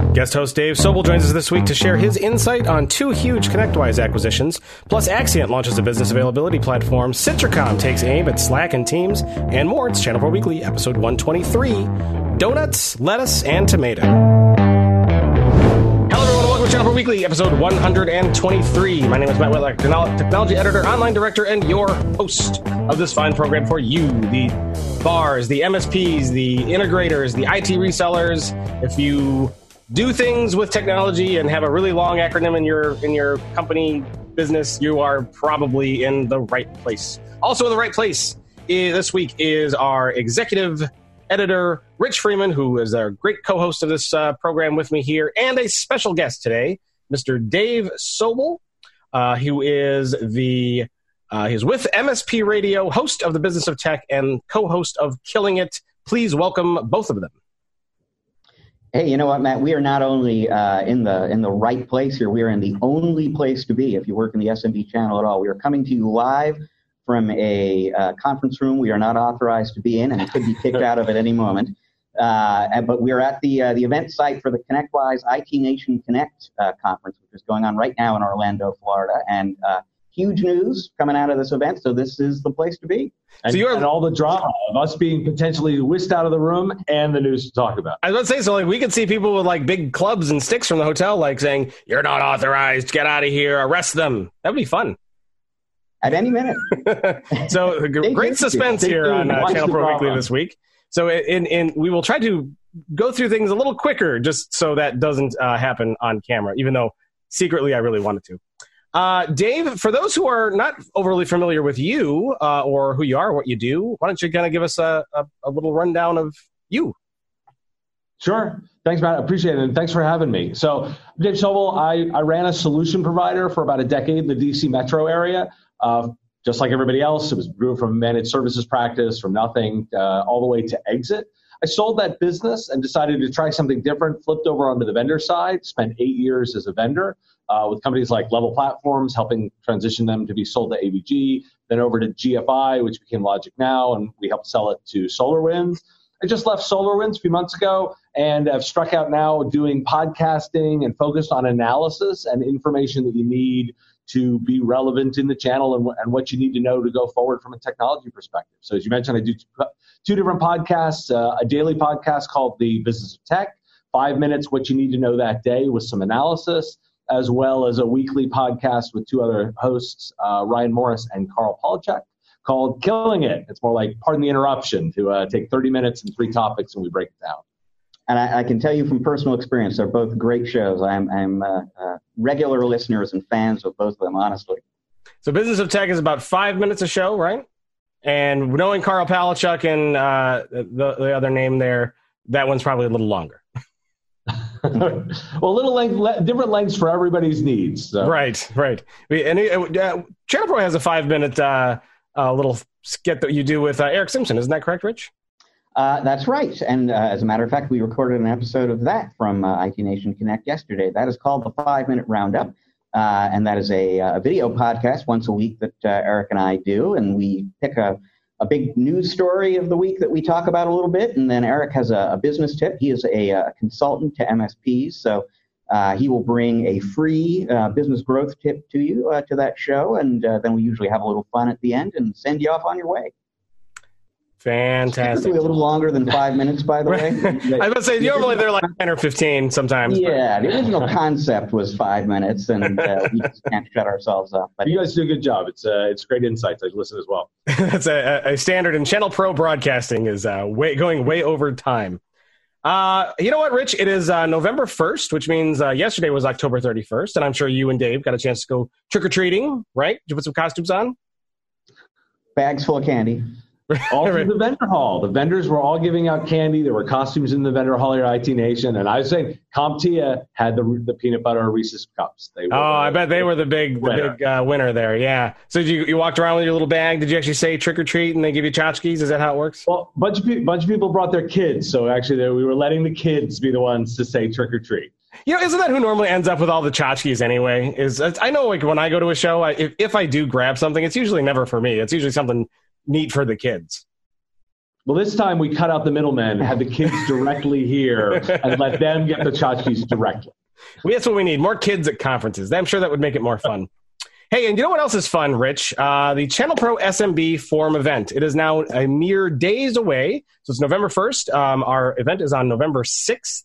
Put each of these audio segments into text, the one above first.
Guest host Dave Sobel joins us this week to share his insight on two huge ConnectWise acquisitions, plus Axient launches a business availability platform, Citricom takes aim at Slack and Teams, and more. It's Channel 4 Weekly, episode 123, Donuts, Lettuce, and Tomato. Hello everyone, welcome to Channel 4 Weekly, episode 123. My name is Matt Whitlock, technology editor, online director, and your host of this fine program for you, the VARs, the MSPs, the integrators, the IT resellers. If you do things with technology and have a really long acronym in your company business, you are probably in the right place. Also in the right place this week is our executive editor, Rich Freeman, who is a great co-host of this program with me here, and a special guest today, Mr. Dave Sobel, who is he's with MSP Radio, host of the Business of Tech, and co-host of Killing It. Please welcome both of them. Hey, you know what, Matt? We are not only in the right place here, we are in the only place to be if you work in the SMB channel at all. We are coming to you live from a conference room we are not authorized to be in, and could be kicked out of at any moment. But we are at the event site for the ConnectWise IT Nation Connect conference, which is going on right now in Orlando, Florida. And huge news coming out of this event, so this is the place to be. And all the drama of us being potentially whisked out of the room and the news to talk about. I was about to say, so like we could see people with like big clubs and sticks from the hotel, like saying, "You're not authorized, get out of here, arrest them." That'd be fun. At any minute. So great suspense here on Channel Pro Weekly this week. So we will try to go through things a little quicker just so that doesn't happen on camera, even though secretly I really wanted to. Dave, for those who are not overly familiar with you or who you are, what you do, why don't you kind of give us a little rundown of you? Sure. Thanks, Matt. I appreciate it. And thanks for having me. So Dave Sobel, I ran a solution provider for about a decade in the DC metro area. Just like everybody else, it was grew from a managed services practice from nothing all the way to exit. I sold that business and decided to try something different, flipped over onto the vendor side, spent 8 years as a vendor with companies like Level Platforms, helping transition them to be sold to AVG, then over to GFI, which became Logic Now, and we helped sell it to SolarWinds. I just left SolarWinds a few months ago and have struck out now doing podcasting and focused on analysis and information that you need to be relevant in the channel and what you need to know to go forward from a technology perspective. So as you mentioned, I do two different podcasts, a daily podcast called The Business of Tech, 5 minutes, what you need to know that day with some analysis, as well as a weekly podcast with two other hosts, Ryan Morris and Carl Polachek, called Killing It. It's more like, pardon the interruption, to take 30 minutes and 3 topics and we break it down. And I can tell you from personal experience, they're both great shows. I'm regular listeners and fans of both of them, honestly. So Business of Tech is about 5 minutes a show, right? And knowing Carl Palachuk and the other name there, that one's probably a little longer. Well, different lengths for everybody's needs. So. Right. And Channel Pro has a 5 minute little skit that you do with Eric Simpson. Isn't that correct, Rich? That's right. And as a matter of fact, we recorded an episode of that from IT Nation Connect yesterday. That is called the 5 Minute Roundup. And that is a video podcast once a week that Eric and I do. And we pick a big news story of the week that we talk about a little bit. And then Eric has a business tip. He is a consultant to MSPs. So he will bring a free business growth tip to you to that show. And then we usually have a little fun at the end and send you off on your way. Fantastic. A little longer than 5 minutes, by the way. I was about to say, normally they're like 10 or 15 sometimes. Yeah, the original concept was 5 minutes, and we just can't shut ourselves up. But you guys do a good job. It's great insights. I listen as well. That's a standard in Channel Pro broadcasting is going way over time. You know what, Rich? It is November 1st, which means yesterday was October 31st, and I'm sure you and Dave got a chance to go trick-or-treating, right? Did you put some costumes on? Bags full of candy. All through the vendor hall. The vendors were all giving out candy. There were costumes in the vendor hall here at IT Nation. And I was saying, CompTIA had the peanut butter Reese's cups. I bet they were the big winner there. Yeah. So you walked around with your little bag. Did you actually say trick or treat and they give you tchotchkes? Is that how it works? Well, a bunch of people brought their kids. So actually we were letting the kids be the ones to say trick or treat. You know, isn't that who normally ends up with all the tchotchkes anyway? I know, like, when I go to a show, if I do grab something, it's usually never for me. It's usually something neat for the kids. Well, this time we cut out the middlemen, had the kids directly here, and let them get the tchotchkes directly. Well, that's what we need, more kids at conferences. I'm sure that would make it more fun. Hey, and you know what else is fun, Rich? The Channel Pro SMB Forum event. It is now a mere days away. So it's November 1st. Our event is on November 6th,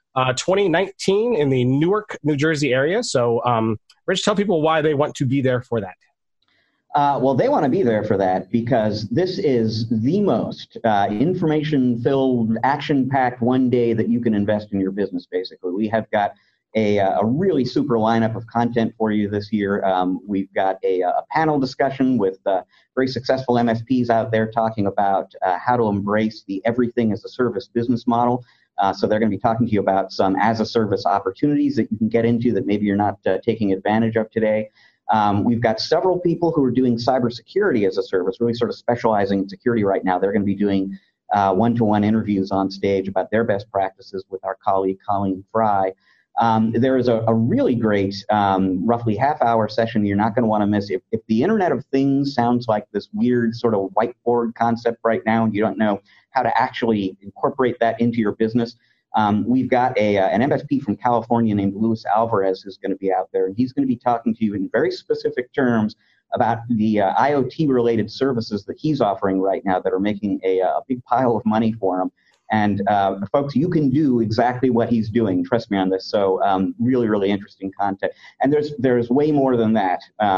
2019 in the Newark, New Jersey area. So, Rich, tell people why they want to be there for that. Well, they want to be there for that because this is the most information-filled, action-packed one day that you can invest in your business, basically. We have got a really super lineup of content for you this year. We've got a panel discussion with very successful MSPs out there talking about how to embrace the everything-as-a-service business model. So they're going to be talking to you about some as-a-service opportunities that you can get into that maybe you're not taking advantage of today. We've got several people who are doing cybersecurity as a service, really sort of specializing in security right now. They're going to be doing one-to-one interviews on stage about their best practices with our colleague, Colleen Fry. There is a really great, roughly half-hour session you're not going to want to miss. If the Internet of Things sounds like this weird sort of whiteboard concept right now, and you don't know how to actually incorporate that into your business, we've got an MSP from California named Luis Alvarez who's going to be out there, and he's going to be talking to you in very specific terms about the IoT-related services that he's offering right now that are making a big pile of money for him. And folks, you can do exactly what he's doing. Trust me on this. So really, really interesting content. And there's way more than that,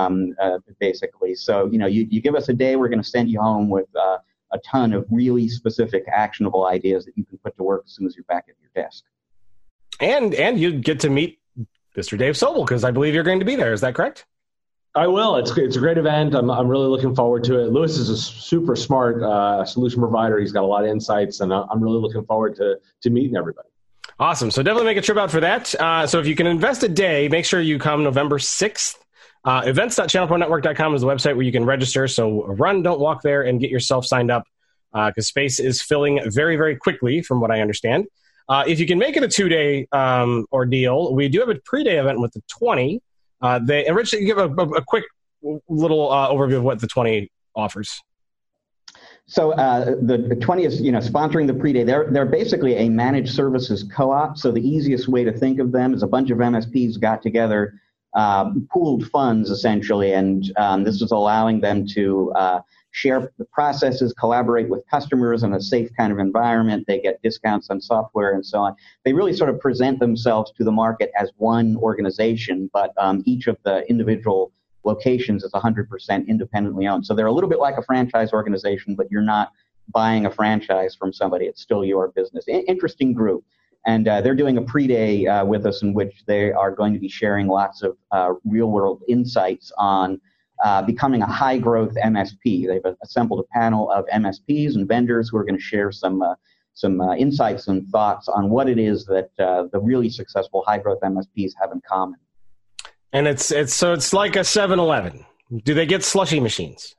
basically. So, you give us a day, we're going to send you home with a ton of really specific, actionable ideas that you can put to work as soon as you're back at your desk. And you get to meet Mr. Dave Sobel, because I believe you're going to be there. Is that correct? I will. It's a great event. I'm really looking forward to it. Lewis is a super smart solution provider. He's got a lot of insights, and I'm really looking forward to meeting everybody. Awesome. So definitely make a trip out for that. So if you can invest a day, make sure you come November 6th. Events.channelpronetwork.com is the website where you can register. So run, don't walk there, and get yourself signed up because space is filling very, very quickly from what I understand. If you can make it a 2-day ordeal, we do have a pre-day event with the 20. And Rich, give a quick little overview of what the 20 offers. So the 20 is, sponsoring the pre-day. They're basically a managed services co-op. So the easiest way to think of them is a bunch of MSPs got together, pooled funds essentially, and this is allowing them to share the processes, collaborate with customers in a safe kind of environment. They get discounts on software and so on. They really sort of present themselves to the market as one organization, but each of the individual locations is 100% independently owned. So they're a little bit like a franchise organization, but you're not buying a franchise from somebody. It's still your business. Interesting group. And they're doing a pre-day with us in which they are going to be sharing lots of real-world insights on becoming a high-growth MSP. They've assembled a panel of MSPs and vendors who are going to share some insights and thoughts on what it is that the really successful high-growth MSPs have in common. And it's like a 7-Eleven. Do they get slushy machines?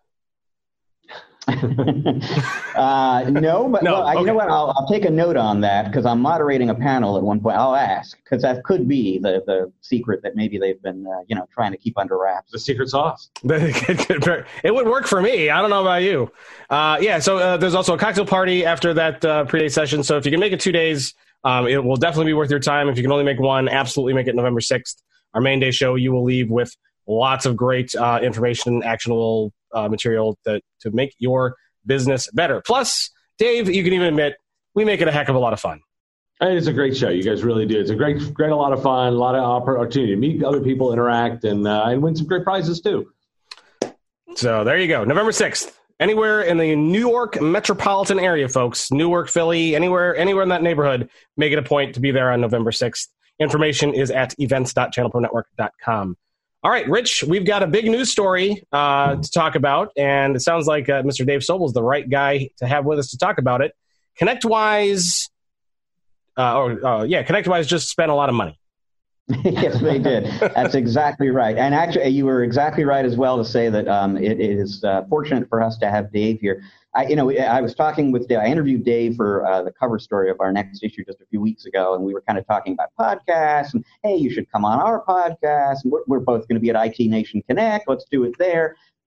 No, but no, well, okay. You know what? I'll take a note on that because I'm moderating a panel at one point. I'll ask because that could be the secret that maybe they've been trying to keep under wraps. The secret sauce. It would work for me. I don't know about you. So there's also a cocktail party after that pre-day session. So if you can make it 2 days, it will definitely be worth your time. If you can only make one, absolutely make it November 6th. Our main day show, you will leave with lots of great information, actionable material to make your business better. Plus, Dave, you can even admit, we make it a heck of a lot of fun. It's a great show. You guys really do. It's a great, a lot of fun, a lot of opportunity to meet other people, interact, and win some great prizes too. So there you go. November 6th. Anywhere in the New York metropolitan area, folks. Newark, Philly, anywhere in that neighborhood, make it a point to be there on November 6th. Information is at events.channelpronetwork.com. All right, Rich, we've got a big news story to talk about, and it sounds like Mr. Dave Sobel is the right guy to have with us to talk about it. ConnectWise, ConnectWise just spent a lot of money. Yes, they did. That's exactly right. And actually, you were exactly right as well to say that it is fortunate for us to have Dave here. I was talking with Dave. I interviewed Dave for the cover story of our next issue just a few weeks ago, and we were kind of talking about podcasts and, hey, you should come on our podcast. And we're both going to be at IT Nation Connect. Let's do it there.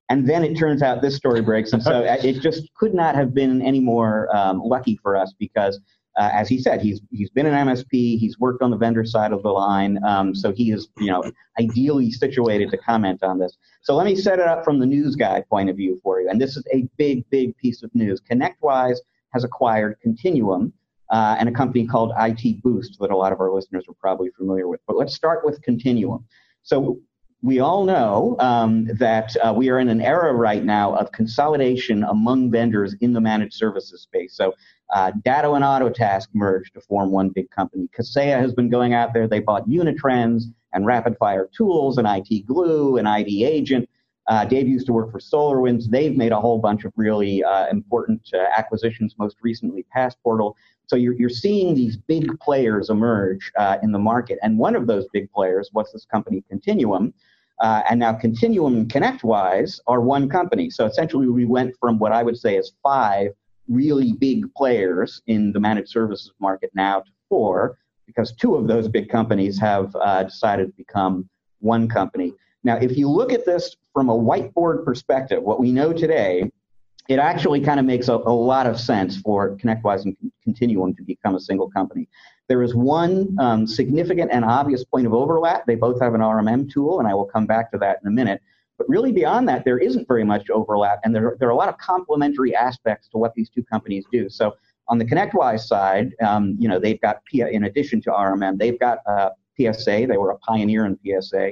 And then it turns out this story breaks. And so it just could not have been any more lucky for us because, as he said, he's been an MSP. He's worked on the vendor side of the line. So he is, ideally situated to comment on this. So let me set it up from the news guy point of view for you. And this is a big, big piece of news. ConnectWise has acquired Continuum and a company called IT Boost that a lot of our listeners are probably familiar with. But let's start with Continuum. So we all know that we are in an era right now of consolidation among vendors in the managed services space. So Datto and Autotask merged to form one big company. Kaseya has been going out there. They bought Unitrends and RapidFire Tools and IT Glue and ID Agent. Dave used to work for SolarWinds. They've made a whole bunch of really important acquisitions, most recently Passportal. So you're seeing these big players emerge in the market. And one of those big players was this company, Continuum. And now Continuum and ConnectWise are one company. So essentially we went from what I would say is 5 really big players in the managed services market now to 4, because 2 of those big companies have decided to become one company. Now, if you look at this from a whiteboard perspective, what we know today, it actually kind of makes a lot of sense for ConnectWise and Continuum to become a single company. There is one significant and obvious point of overlap. They both have an RMM tool, and I will come back to that in a minute. But really beyond that, there isn't very much overlap, and there are a lot of complementary aspects to what these two companies do. So on the ConnectWise side, they've got, in addition to RMM, they've got PSA. They were a pioneer in PSA.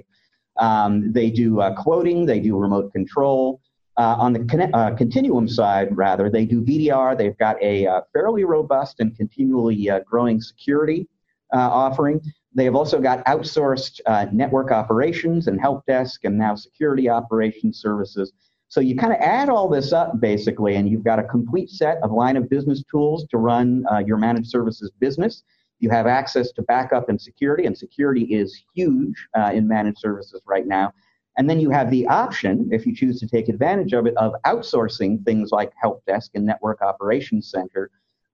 They do quoting. They do remote control. On the Continuum side, rather, they do VDR. They've got a fairly robust and continually growing security offering. They have also got outsourced network operations and help desk and now security operations services. So you kind of add all this up, basically, and you've got a complete set of line of business tools to run your managed services business. You have access to backup and security is huge in managed services right now. And then you have the option, if you choose to take advantage of it, of outsourcing things like help desk and network operations center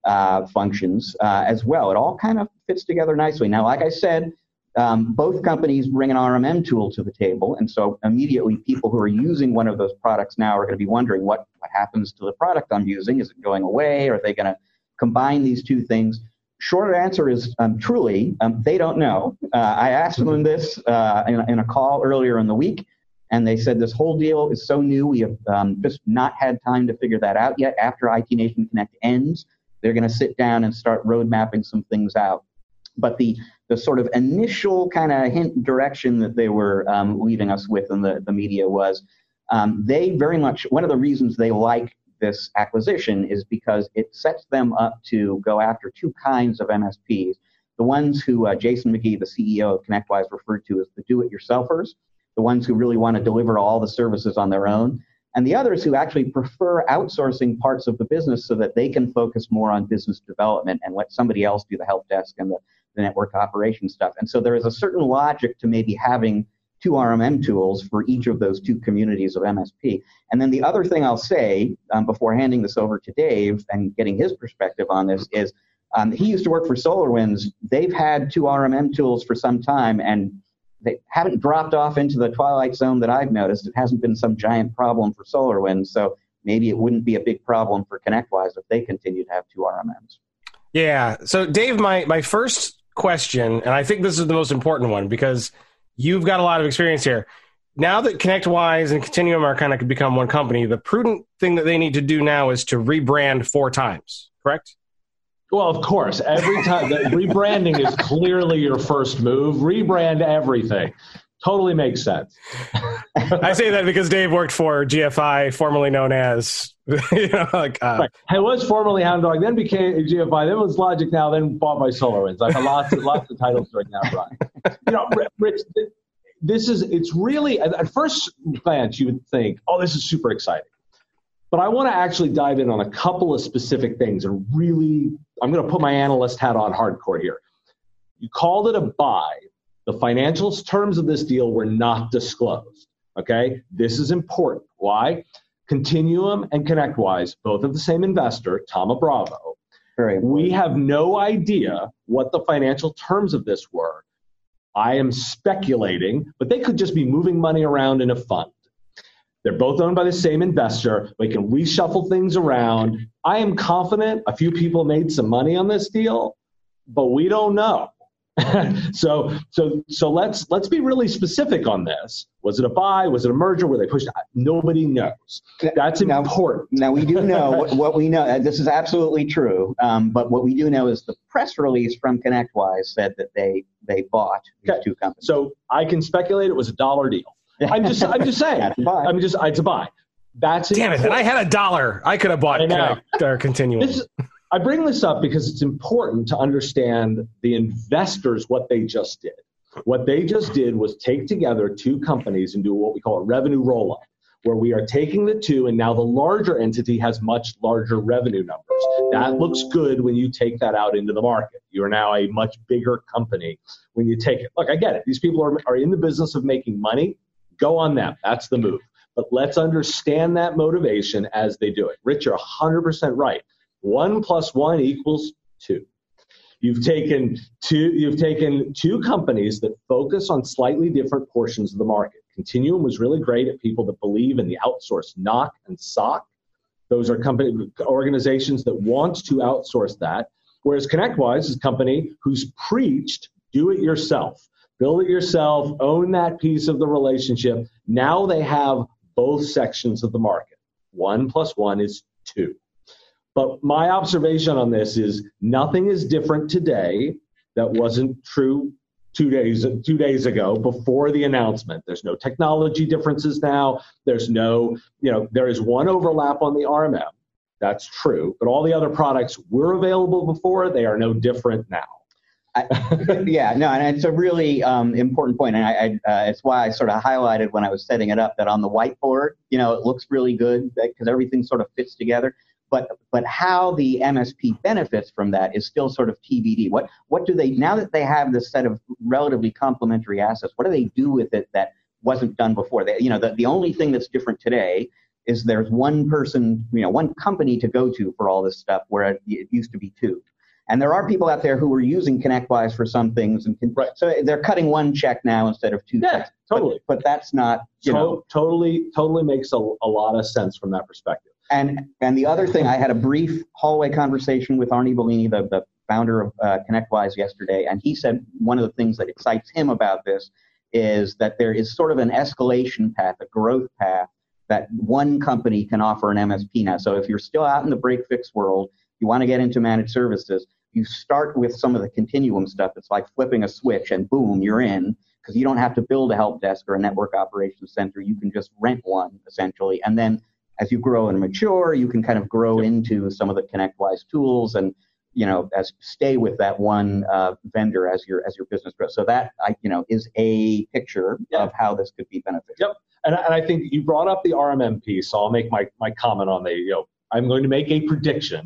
functions as well. It all kind of fits together nicely. Now, like I said, both companies bring an RMM tool to the table. And so immediately people who are using one of those products now are going to be wondering what happens to the product I'm using. Is it going away? Are they going to combine these two things? Short answer is truly, they don't know. I asked them this in a call earlier in the week, and they said this whole deal is so new, we have just not had time to figure that out yet. After IT Nation Connect ends, they're going to sit down and start road mapping some things out. But the sort of initial kind of hint direction that they were leaving us with in the media was they very much, one of the reasons they like this acquisition is because it sets them up to go after 2 kinds of MSPs. The ones who Jason McGee, the CEO of ConnectWise, referred to as the do-it-yourselfers, the ones who really want to deliver all the services on their own, and the others who actually prefer outsourcing parts of the business so that they can focus more on business development and let somebody else do the help desk and the network operation stuff. And so there is a certain logic to maybe having 2 RMM tools for each of those 2 communities of MSP. And then the other thing I'll say before handing this over to Dave and getting his perspective on this is he used to work for SolarWinds. They've had 2 RMM tools for some time, and they haven't dropped off into the twilight zone that I've noticed. It hasn't been some giant problem for SolarWinds, so maybe it wouldn't be a big problem for ConnectWise if they continue to have 2 RMMs. Yeah. So, Dave, my first question, and I think this is the most important one because you've got a lot of experience here. Now that ConnectWise and Continuum are kind of become one company, the prudent thing that they need to do now is to rebrand 4 times, correct? Well, of course. Every time, rebranding is clearly your first move. Rebrand everything. Totally makes sense. I say that because Dave worked for GFI, formerly known as, right. I was formerly Hound Dog, then became GFI, then was Logic Now, then bought by SolarWinds. I have lots of titles right now, Brian. Rich, it's really, at first glance, you would think, oh, this is super exciting. But I want to actually dive in on a couple of specific things and really, I'm going to put my analyst hat on hardcore here. You called it a buy. The financial terms of this deal were not disclosed. Okay? This is important. Why? Continuum and ConnectWise, both of the same investor, Thoma Bravo. We have no idea what the financial terms of this were. I am speculating, but they could just be moving money around in a fund. They're both owned by the same investor. We can reshuffle things around. I am confident a few people made some money on this deal, but we don't know. So let's be really specific on this. Was it a buy? Was it a merger? Were they pushed? Nobody knows. That's important. Now we do know what we know. This is absolutely true. But what we do know is the press release from ConnectWise said that they bought these two companies. So I can speculate it was a dollar deal. I'm just saying. It's a buy. That's damn it. And I had $1. I could have bought Continuum. I bring this up because it's important to understand the investors, what they just did. What they just did was take together two companies and do what we call a revenue roll-up, where we are taking the two, and now the larger entity has much larger revenue numbers. That looks good when you take that out into the market. You are now a much bigger company when you take it. Look, I get it. These people are in the business of making money. Go on them. That's the move. But let's understand that motivation as they do it. Rich, you're 100% right. 1 + 1 = 2. You've taken two companies that focus on slightly different portions of the market. Continuum was really great at people that believe in the outsourced NOC and SOC. Those are organizations that want to outsource that. Whereas ConnectWise is a company who's preached do it yourself. Build it yourself, own that piece of the relationship. Now they have both sections of the market. 1 + 1 = 2. But my observation on this is nothing is different today that wasn't true 2 days ago before the announcement. There's no technology differences now. There is one overlap on the RMM. That's true. But all the other products were available before. They are no different now. And it's a really important point, and it's why I sort of highlighted when I was setting it up that on the whiteboard, it looks really good because everything sort of fits together. But how the MSP benefits from that is still sort of TBD. What do they, now that they have this set of relatively complementary assets, what do they do with it that wasn't done before? The only thing that's different today is there's one person, one company to go to for all this stuff, where it used to be two. And there are people out there who are using ConnectWise for some things, so they're cutting one check now instead of two checks. Totally. But that's not, totally makes a lot of sense from that perspective. And the other thing, I had a brief hallway conversation with Arnie Bellini, the founder of ConnectWise, yesterday, and he said one of the things that excites him about this is that there is sort of an escalation path, a growth path that one company can offer an MSP now. So if you're still out in the break-fix world, you want to get into managed services, you start with some of the Continuum stuff. It's like flipping a switch and boom, you're in, because you don't have to build a help desk or a network operations center. You can just rent one, essentially, and then as you grow and mature, you can kind of grow into some of the ConnectWise tools and, stay with that one vendor as your business grows. So that, is a picture of how this could be beneficial. Yep. And I think you brought up the RMM piece, so I'll make my comment on I'm going to make a prediction,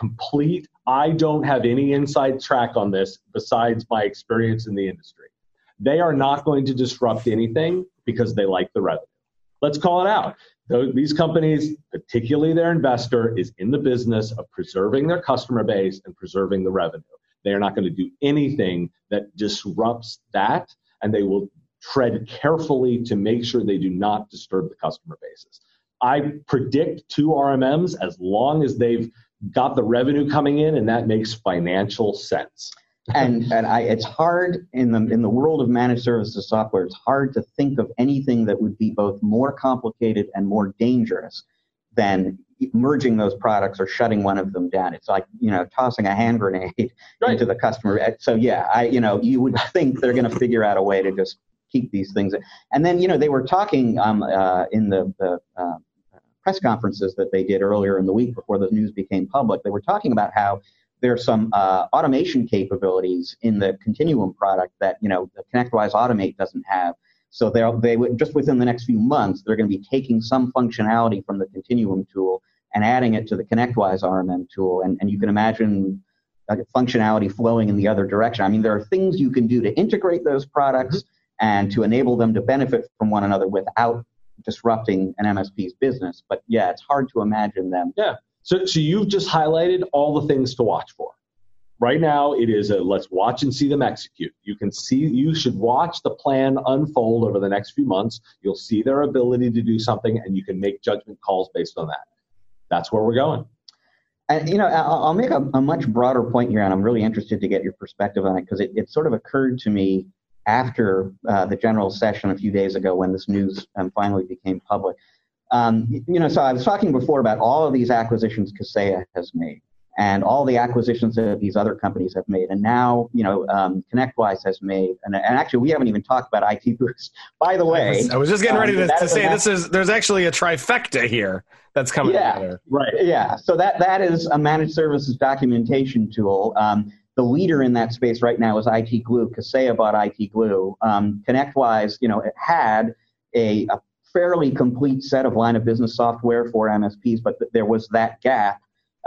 I don't have any inside track on this besides my experience in the industry. They are not going to disrupt anything because they like the revenue. Let's call it out. These companies, particularly their investor, is in the business of preserving their customer base and preserving the revenue. They are not going to do anything that disrupts that, and they will tread carefully to make sure they do not disturb the customer bases. I predict 2 RMMs as long as they've got the revenue coming in, and that makes financial sense. It's hard in the world of managed services software. It's hard to think of anything that would be both more complicated and more dangerous than merging those products or shutting one of them down. It's like tossing a hand grenade into the customer. So you would think they're going to figure out a way to just keep these things. And then they were talking in the press conferences that they did earlier in the week before the news became public. They were talking about how there's some automation capabilities in the Continuum product that the ConnectWise Automate doesn't have. So they would, just within the next few months, they're going to be taking some functionality from the Continuum tool and adding it to the ConnectWise RMM tool. And you can imagine functionality flowing in the other direction. I mean, there are things you can do to integrate those products and to enable them to benefit from one another without disrupting an MSP's business. But yeah, it's hard to imagine them. Yeah. So you've just highlighted all the things to watch for. Right now, it is a let's watch and see them execute. You should watch the plan unfold over the next few months. You'll see their ability to do something, and you can make judgment calls based on that. That's where we're going. And, I'll make a much broader point here, and I'm really interested to get your perspective on it, because it sort of occurred to me after the general session a few days ago when this news finally became public. So I was talking before about all of these acquisitions Kaseya has made, and all the acquisitions that these other companies have made. And now, ConnectWise has made, and actually we haven't even talked about IT Boost. By the way, I was just getting ready to say there's actually a trifecta here that's coming together. Right. Yeah. So that is a managed services documentation tool. The leader in that space right now is IT Glue. Kaseya bought IT Glue. ConnectWise, it had a fairly complete set of line of business software for MSPs, but there was that gap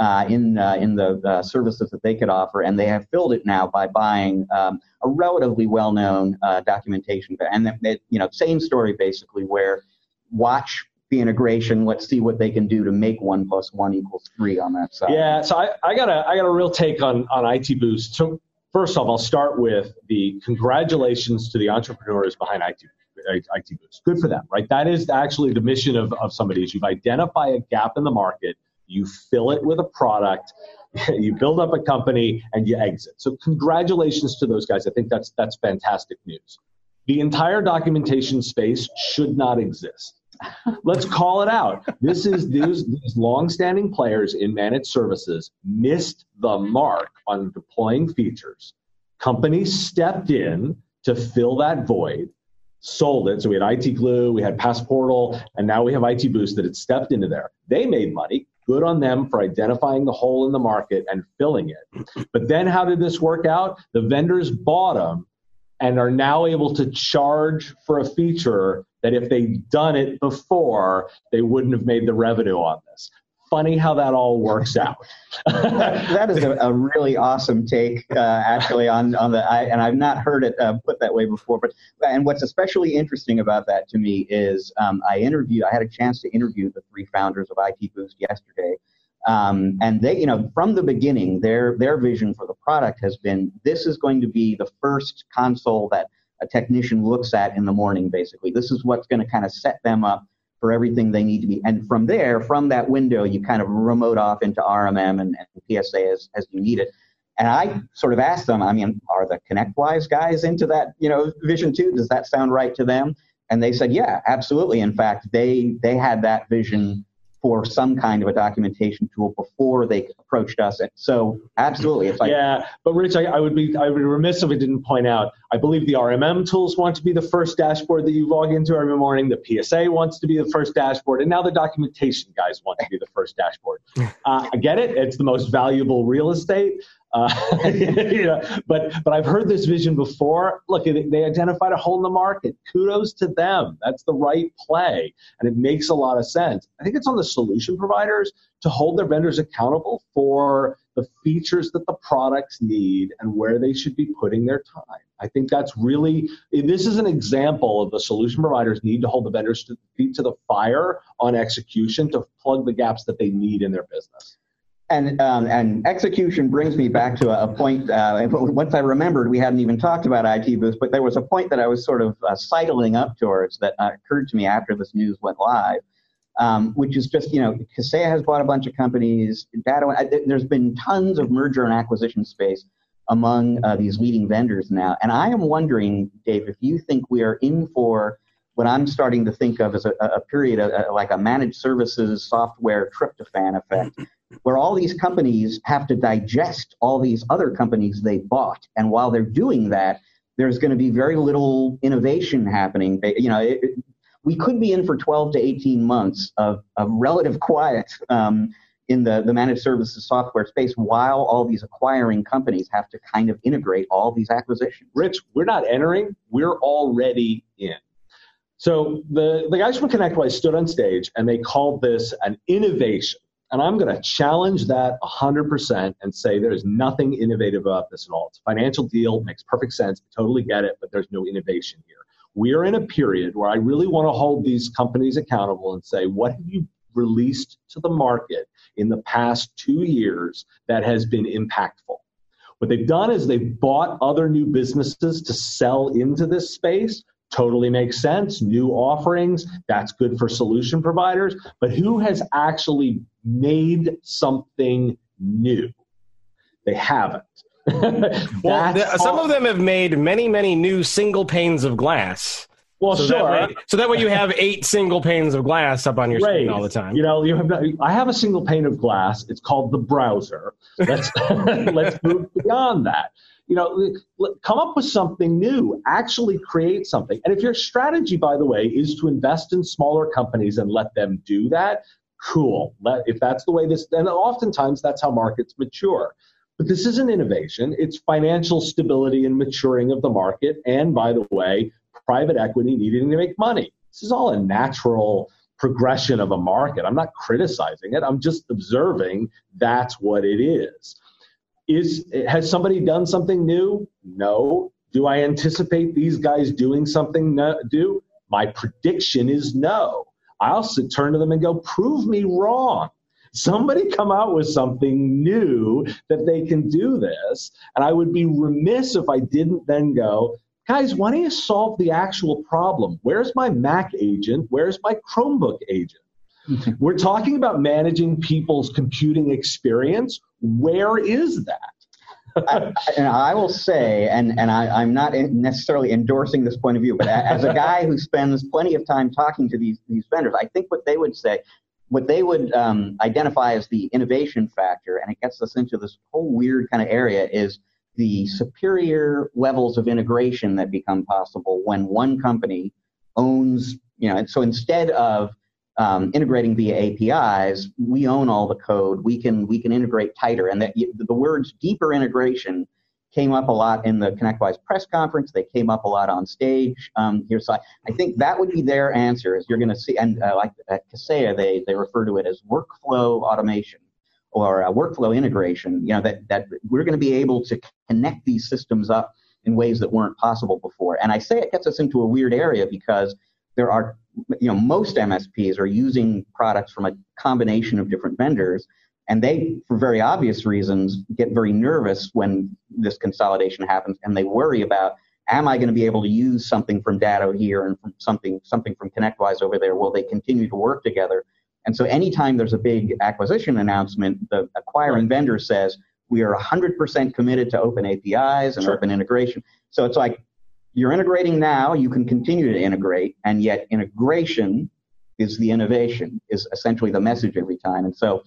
in the services that they could offer, and they have filled it now by buying a relatively well-known documentation. And same story basically, where watch the integration. Let's see what they can do to make 1 + 1 = 3 on that side. Yeah, so I got a real take on IT Boost. So first off, I'll start with the congratulations to the entrepreneurs behind IT Boost. Good for them, right? That is actually the mission of somebody. Is you identify a gap in the market, you fill it with a product, you build up a company, and you exit. So congratulations to those guys. I think that's fantastic news. The entire documentation space should not exist. Let's call it out. These long-standing players in managed services missed the mark on deploying features. Companies stepped in to fill that void, sold it. So we had IT Glue, we had Passportal, and now we have IT Boost that had stepped into there. They made money. Good on them for identifying the hole in the market and filling it. But then how did this work out? The vendors bought them and are now able to charge for a feature that if they'd done it before, they wouldn't have made the revenue on this. Funny how that all works out. That is a really awesome take, actually, and I've not heard it put that way before. And what's especially interesting about that to me is I had a chance to interview the 3 founders of IT Boost yesterday, and they, from the beginning, their vision for the product has been, this is going to be the first console that a technician looks at in the morning. Basically, this is what's going to kind of set them up for everything they need to be. And from there, from that window, you kind of remote off into RMM and PSA as you need it. And I sort of asked them, are the ConnectWise guys into that, vision too? Does that sound right to them? And they said, yeah, absolutely. In fact, they had that vision for some kind of a documentation tool before they approached us. So absolutely. It's like, yeah, but Rich, I would be remiss if I didn't point out, I believe the RMM tools want to be the first dashboard that you log into every morning. The PSA wants to be the first dashboard. And now the documentation guys want to be the first dashboard. I get it. It's the most valuable real estate. But I've heard this vision before. Look, they identified a hole in the market. Kudos to them. That's the right play, and it makes a lot of sense. I think it's on the solution providers to hold their vendors accountable for the features that the products need and where they should be putting their time. I think that's really, this is an example of the solution providers need to hold the vendors feet to the fire on execution to plug the gaps that they need in their business. And execution brings me back to a point, once I remembered we hadn't even talked about IT Boost, but there was a point that I was sort of sidling up towards that occurred to me after this news went live, which is just, Kaseya has bought a bunch of companies. There's been tons of merger and acquisition space among these leading vendors now. And I am wondering, Dave, if you think we are in for what I'm starting to think of as a period of like a managed services software tryptophan effect, where all these companies have to digest all these other companies they bought. And while they're doing that, there's going to be very little innovation happening. We could be in for 12 to 18 months of relative quiet in the managed services software space while all these acquiring companies have to kind of integrate all these acquisitions. Rich, we're not entering. We're already in. So the guys from ConnectWise stood on stage and they called this an innovation. And I'm going to challenge that 100% and say there's nothing innovative about this at all. It's a financial deal, makes perfect sense, totally get it, but there's no innovation here. We are in a period where I really want to hold these companies accountable and say, what have you released to the market in the past 2 years that has been impactful? What they've done is they've bought other new businesses to sell into this space. Totally makes sense. New offerings, that's good for solution providers. But who has actually made something new? They haven't. Well, some of them have made many, many new single panes of glass. Well, so sure. That way you have 8 single panes of glass up on your screen all the time. I have a single pane of glass. It's called the browser. Let's move beyond that. Come up with something new. Actually create something. And if your strategy, by the way, is to invest in smaller companies and let them do that, cool. If that's the way and oftentimes that's how markets mature. But this isn't innovation. It's financial stability and maturing of the market. And by the way, private equity needing to make money. This is all a natural progression of a market. I'm not criticizing it. I'm just observing that's what it is. Has somebody done something new? No. Do I anticipate these guys doing something new? My prediction is no. I also turn to them and go, prove me wrong. Somebody come out with something new that they can do this. And I would be remiss if I didn't then go, guys, why don't you solve the actual problem? Where's my Mac agent? Where's my Chromebook agent? We're talking about managing people's computing experience. Where is that? I will say, and I'm not necessarily endorsing this point of view, but as a guy who spends plenty of time talking to these vendors, I think what they would say, what they would identify as the innovation factor, and it gets us into this whole weird kind of area, is the superior levels of integration that become possible when one company owns, so instead of integrating via APIs, we own all the code. We can integrate tighter, and that the words deeper integration came up a lot in the ConnectWise press conference. They came up a lot on stage here. So I think that would be their answer. Is you're going to see, and like at Kaseya, they refer to it as workflow automation or workflow integration. That we're going to be able to connect these systems up in ways that weren't possible before. And I say it gets us into a weird area because there are, most MSPs are using products from a combination of different vendors, and they, for very obvious reasons, get very nervous when this consolidation happens, and they worry about, am I going to be able to use something from Datto here and from something from ConnectWise over there? Will they continue to work together? And so anytime there's a big acquisition announcement, the acquiring vendor says, we are 100% committed to open APIs and open integration. So it's like, you're integrating now, you can continue to integrate, and yet integration is the innovation, is essentially the message every time. And so,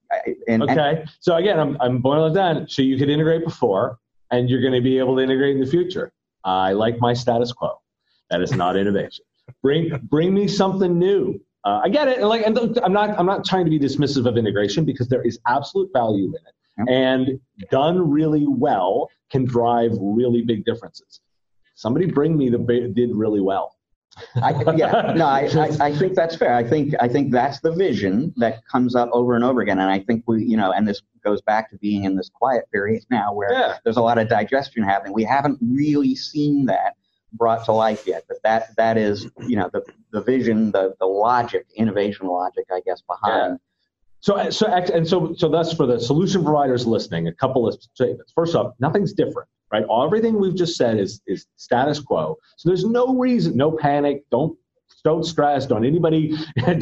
so again, I'm boiling it down. So you could integrate before, and you're going to be able to integrate in the future. I like my status quo. That is not innovation. Bring me something new. I get it. And I'm not trying to be dismissive of integration because there is absolute value in it, and done really well can drive really big differences. Somebody bring me did really well. I think that's fair. I think that's the vision that comes up over and over again. And I think and this goes back to being in this quiet period now where there's a lot of digestion happening. We haven't really seen that brought to life yet, but that is, the vision, the logic, innovation logic, I guess, behind. Yeah. So thus for the solution providers listening, a couple of statements. First off, nothing's different. Right? Everything we've just said is status quo. So there's no reason, no panic. Don't stress. Don't anybody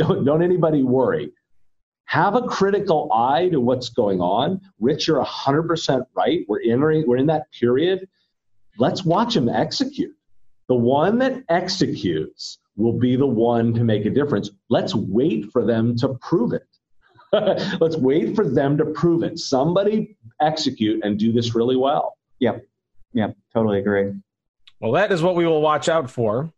worry. Have a critical eye to what's going on. Rich, you're 100% right. We're in that period. Let's watch them execute. The one that executes will be the one to make a difference. Let's wait for them to prove it. Let's wait for them to prove it. Somebody execute and do this really well. Yep. Yeah, totally agree. Well, that is what we will watch out for.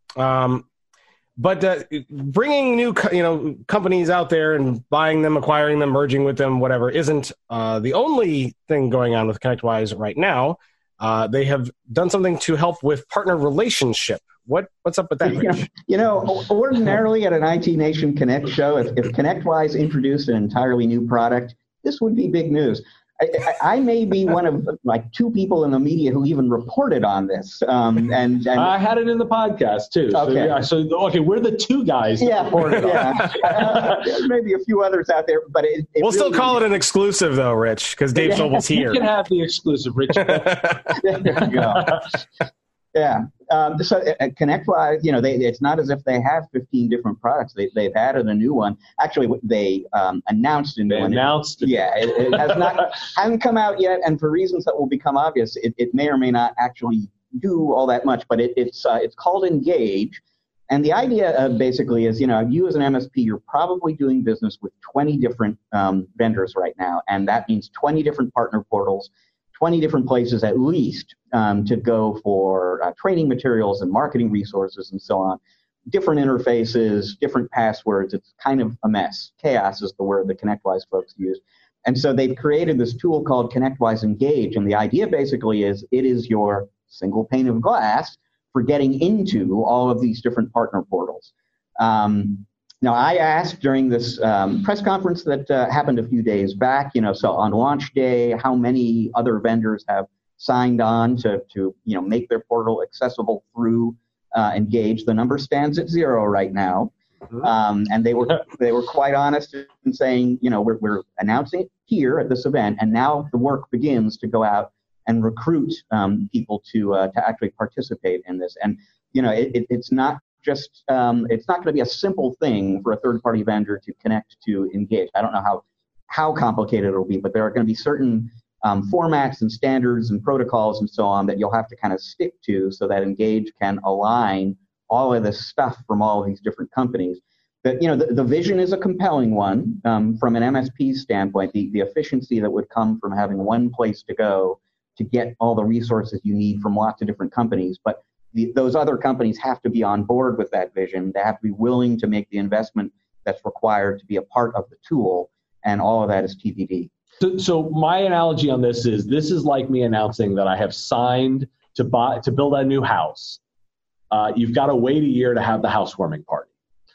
But bringing new, companies out there and buying them, acquiring them, merging with them, whatever, isn't the only thing going on with ConnectWise right now. They have done something to help with partner relationship. What's up with that, Rich? Ordinarily at an IT Nation Connect show, if ConnectWise introduced an entirely new product, this would be big news. I may be one of like two people in the media who even reported on this. And I had it in the podcast too. Okay. So we're the two guys that reported on it. Maybe a few others out there, but we'll still call it an exclusive though, Rich, because Dave Sobel's here. You can have the exclusive, Rich. There you go. Yeah. So ConnectWise, it's not as if they have 15 different products. They've added a new one. Actually, they announced a new one. It has hasn't come out yet, and for reasons that will become obvious, it may or may not actually do all that much. But it's called Engage, and the idea basically is, you as an MSP, you're probably doing business with 20 different vendors right now, and that means 20 different partner portals. 20 different places at least to go for training materials and marketing resources and so on. Different interfaces, different passwords. It's kind of a mess. Chaos is the word the ConnectWise folks use. And so they've created this tool called ConnectWise Engage. And the idea basically is it is your single pane of glass for getting into all of these different partner portals. Now, I asked during this press conference that happened a few days back, so on launch day, how many other vendors have signed on to make their portal accessible through Engage. The number stands at 0 right now. And they were quite honest in saying, we're announcing it here at this event, and now the work begins to go out and recruit people to actually participate in this. And, it's not just it's not going to be a simple thing for a third-party vendor to connect to Engage. I don't know how complicated it'll be, but there are going to be certain formats and standards and protocols and so on that you'll have to kind of stick to so that Engage can align all of this stuff from all of these different companies. But the vision is a compelling one from an MSP standpoint. The efficiency that would come from having one place to go to get all the resources you need from lots of different companies, but those other companies have to be on board with that vision. They have to be willing to make the investment that's required to be a part of the tool, and all of that is TBD. So my analogy on this is like me announcing that I have signed to build a new house. You've got to wait a year to have the housewarming party.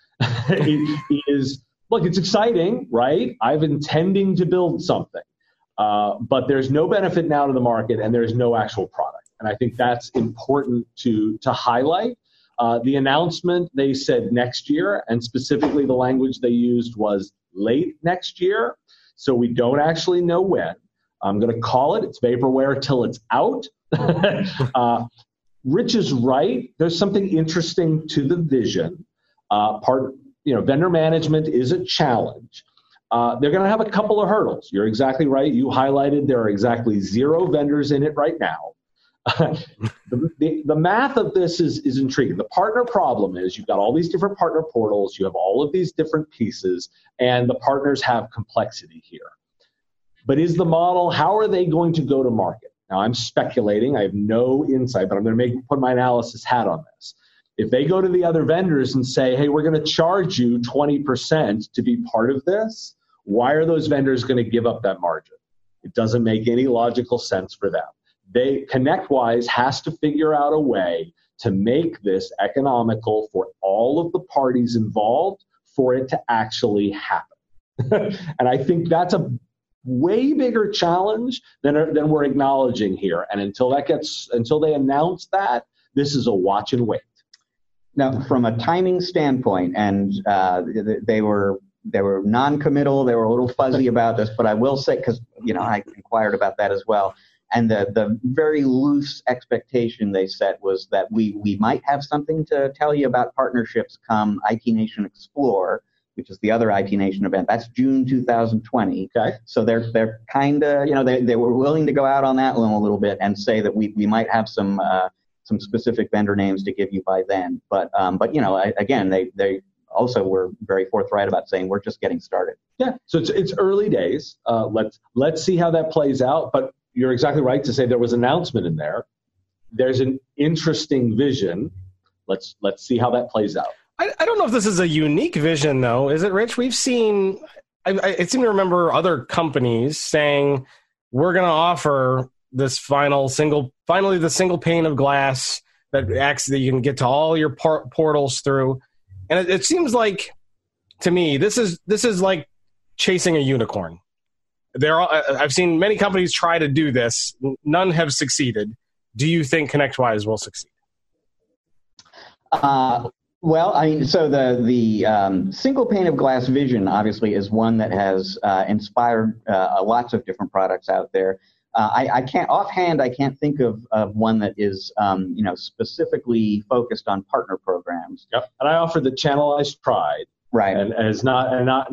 It's exciting, right? I've intending to build something, but there's no benefit now to the market, and there's no actual product. And I think that's important to highlight. The announcement, they said next year, and specifically the language they used was late next year. So we don't actually know when. I'm going to call it's vaporware till it's out. Rich is right. There's something interesting to the vision. Vendor management is a challenge. They're going to have a couple of hurdles. You're exactly right. You highlighted there are exactly 0 vendors in it right now. The math of this is intriguing. The partner problem is you've got all these different partner portals, you have all of these different pieces, and the partners have complexity here. But is the model, how are they going to go to market? Now, I'm speculating. I have no insight, but I'm going to put my analysis hat on this. If they go to the other vendors and say, hey, we're going to charge you 20% to be part of this, why are those vendors going to give up that margin? It doesn't make any logical sense for them. ConnectWise has to figure out a way to make this economical for all of the parties involved for it to actually happen. And I think that's a way bigger challenge than we're acknowledging here. And until they announce that, this is a watch and wait. Now, from a timing standpoint, and they were non-committal, they were a little fuzzy about this, but I will say, because I inquired about that as well. And the very loose expectation they set was that we might have something to tell you about partnerships come IT Nation Explore, which is the other IT Nation event. That's June 2020. Okay. So they're kind of, they were willing to go out on that limb a little bit and say that we might have some specific vendor names to give you by then. But again, they also were very forthright about saying we're just getting started. Yeah. So it's early days. Let's see how that plays out. But you're exactly right to say there was an announcement in there. There's an interesting vision. Let's see how that plays out. I don't know if this is a unique vision, though. Is it, Rich? We've seen, I seem to remember other companies saying, we're going to offer this finally the single pane of glass that you can get to all your portals through. And it seems like, to me, this is like chasing a unicorn. I've seen many companies try to do this. None have succeeded. Do you think ConnectWise will succeed? Well, I mean, so the single pane of glass vision obviously is one that has inspired lots of different products out there. I can't think of one that is specifically focused on partner programs. Yep. And I offer the Channelized Pride. Right. And has not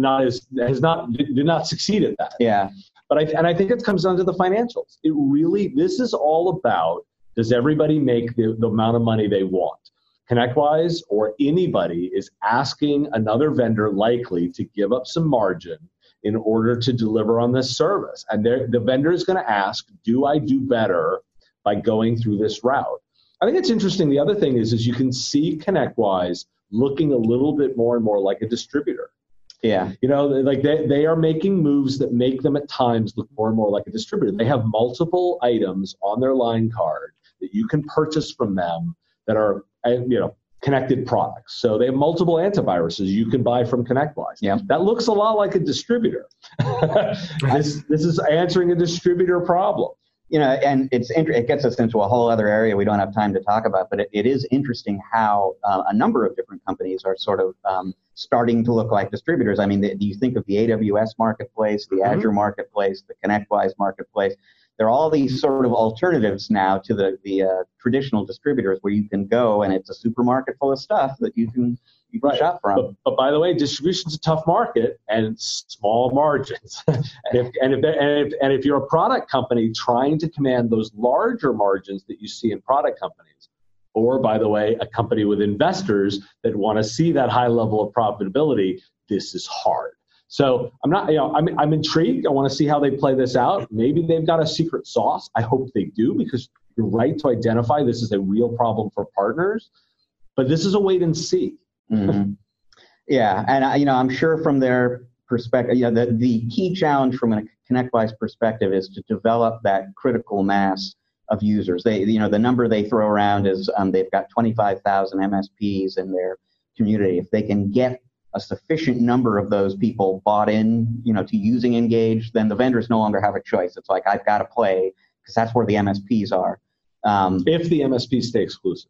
succeed at that. Yeah. But I think it comes down to the financials. This is all about, does everybody make the amount of money they want? ConnectWise or anybody is asking another vendor likely to give up some margin in order to deliver on this service. And the vendor is going to ask, do I do better by going through this route? I think it's interesting. The other thing is you can see ConnectWise looking a little bit more and more like a distributor. Yeah. Like they are making moves that make them at times look more and more like a distributor. They have multiple items on their line card that you can purchase from them that are, connected products. So they have multiple antiviruses you can buy from ConnectWise. Yeah. That looks a lot like a distributor. This is answering a distributor problem. And it gets us into a whole other area we don't have time to talk about, but it is interesting how a number of different companies are sort of starting to look like distributors. I mean, do you think of the AWS marketplace, the Azure marketplace, the ConnectWise marketplace? There are all these sort of alternatives now to the traditional distributors where you can go and it's a supermarket full of stuff that you can shop from. But by the way, distribution's a tough market and small margins. and if you're a product company trying to command those larger margins that you see in product companies, or by the way, a company with investors that want to see that high level of profitability, this is hard. So I'm intrigued. I want to see how they play this out. Maybe they've got a secret sauce. I hope they do, because you're right to identify this is a real problem for partners. But this is a wait and see. Mm-hmm. Yeah, and I'm sure from their perspective, the key challenge from a ConnectWise perspective is to develop that critical mass of users. The number they throw around is they've got 25,000 MSPs in their community. If they can get a sufficient number of those people bought in, to using Engage, then the vendors no longer have a choice. It's like, I've got to play, because that's where the MSPs are. If the MSPs stay exclusive.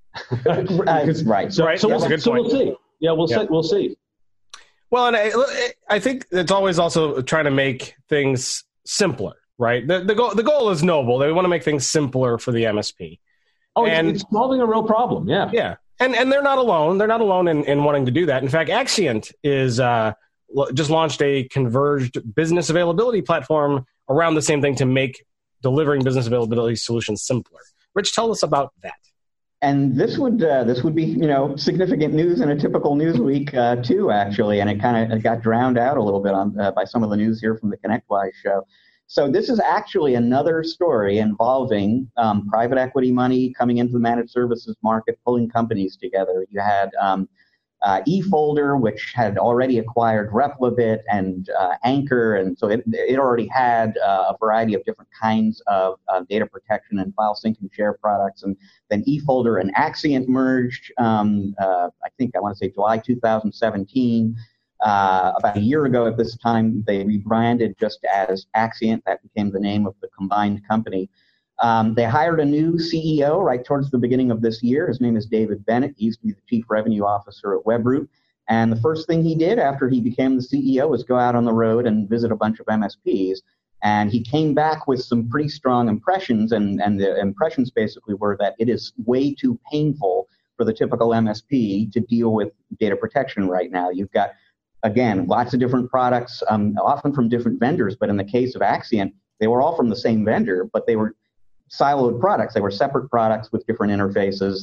Right. So we'll see. Yeah, we'll see. Well, and I think it's always also trying to make things simpler, right? The goal is noble. They want to make things simpler for the MSP. Oh, and it's solving a real problem. Yeah. Yeah. And they're not alone. They're not alone in wanting to do that. In fact, Axient is just launched a converged business availability platform around the same thing to make delivering business availability solutions simpler. Rich, tell us about that. And this would be significant news in a typical news week too, actually, and it kind of got drowned out a little bit by some of the news here from the ConnectWise show. So this is actually another story involving private equity money coming into the managed services market, pulling companies together. You had eFolder, which had already acquired Replibit and Anchor, and so it already had a variety of different kinds of data protection and file sync and share products. And then eFolder and Axient merged, I want to say July 2017. About a year ago at this time, they rebranded just as Axient. That became the name of the combined company. They hired a new CEO right towards the beginning of this year. His name is David Bennett. He used to be the chief revenue officer at Webroot. And the first thing he did after he became the CEO was go out on the road and visit a bunch of MSPs. And he came back with some pretty strong impressions. And the impressions basically were that it is way too painful for the typical MSP to deal with data protection right now. You've got, again, lots of different products, often from different vendors. But in the case of Axient, they were all from the same vendor, but they were siloed products. They were separate products with different interfaces,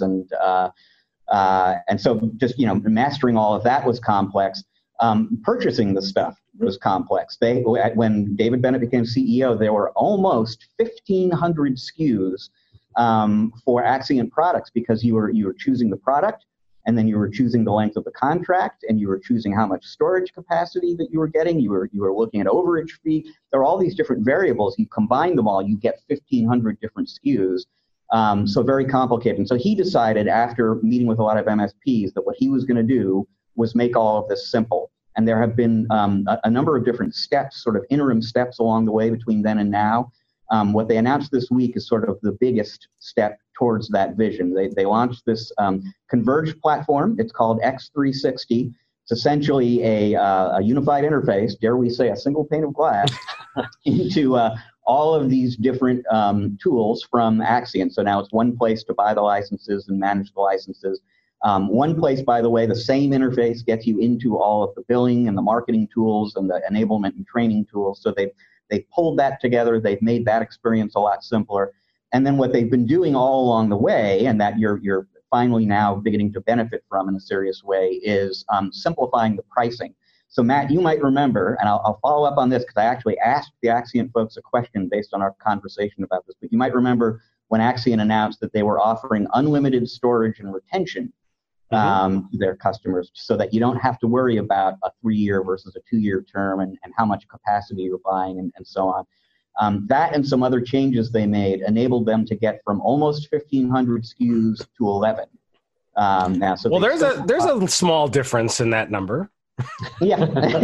and so just mastering all of that was complex. Purchasing the stuff was complex. When David Bennett became CEO, there were almost 1,500 SKUs for Axient products, because you were choosing the product, and then you were choosing the length of the contract, and you were choosing how much storage capacity that you were getting. You were looking at overage fee. There are all these different variables. You combine them all, you get 1,500 different SKUs. So very complicated. And so he decided, after meeting with a lot of MSPs, that what he was going to do was make all of this simple. And there have been a number of different steps, sort of interim steps along the way between then and now. What they announced this week is sort of the biggest step towards that vision. They launched this converged platform. It's called X360. It's essentially a unified interface, dare we say a single pane of glass, into all of these different tools from Accian. So now it's one place to buy the licenses and manage the licenses. One place, by the way, the same interface gets you into all of the billing and the marketing tools and the enablement and training tools. So they've pulled that together. They've made that experience a lot simpler. And then what they've been doing all along the way, and that you're finally now beginning to benefit from in a serious way, is simplifying the pricing. So Matt, you might remember, and I'll follow up on this because I actually asked the Accian folks a question based on our conversation about this, but you might remember when Accian announced that they were offering unlimited storage and retention to their customers so that you don't have to worry about a 3-year versus a 2-year term and how much capacity you're buying and so on. That and some other changes they made enabled them to get from almost 1,500 SKUs to 11. Now, so there's a small difference in that number. Yeah,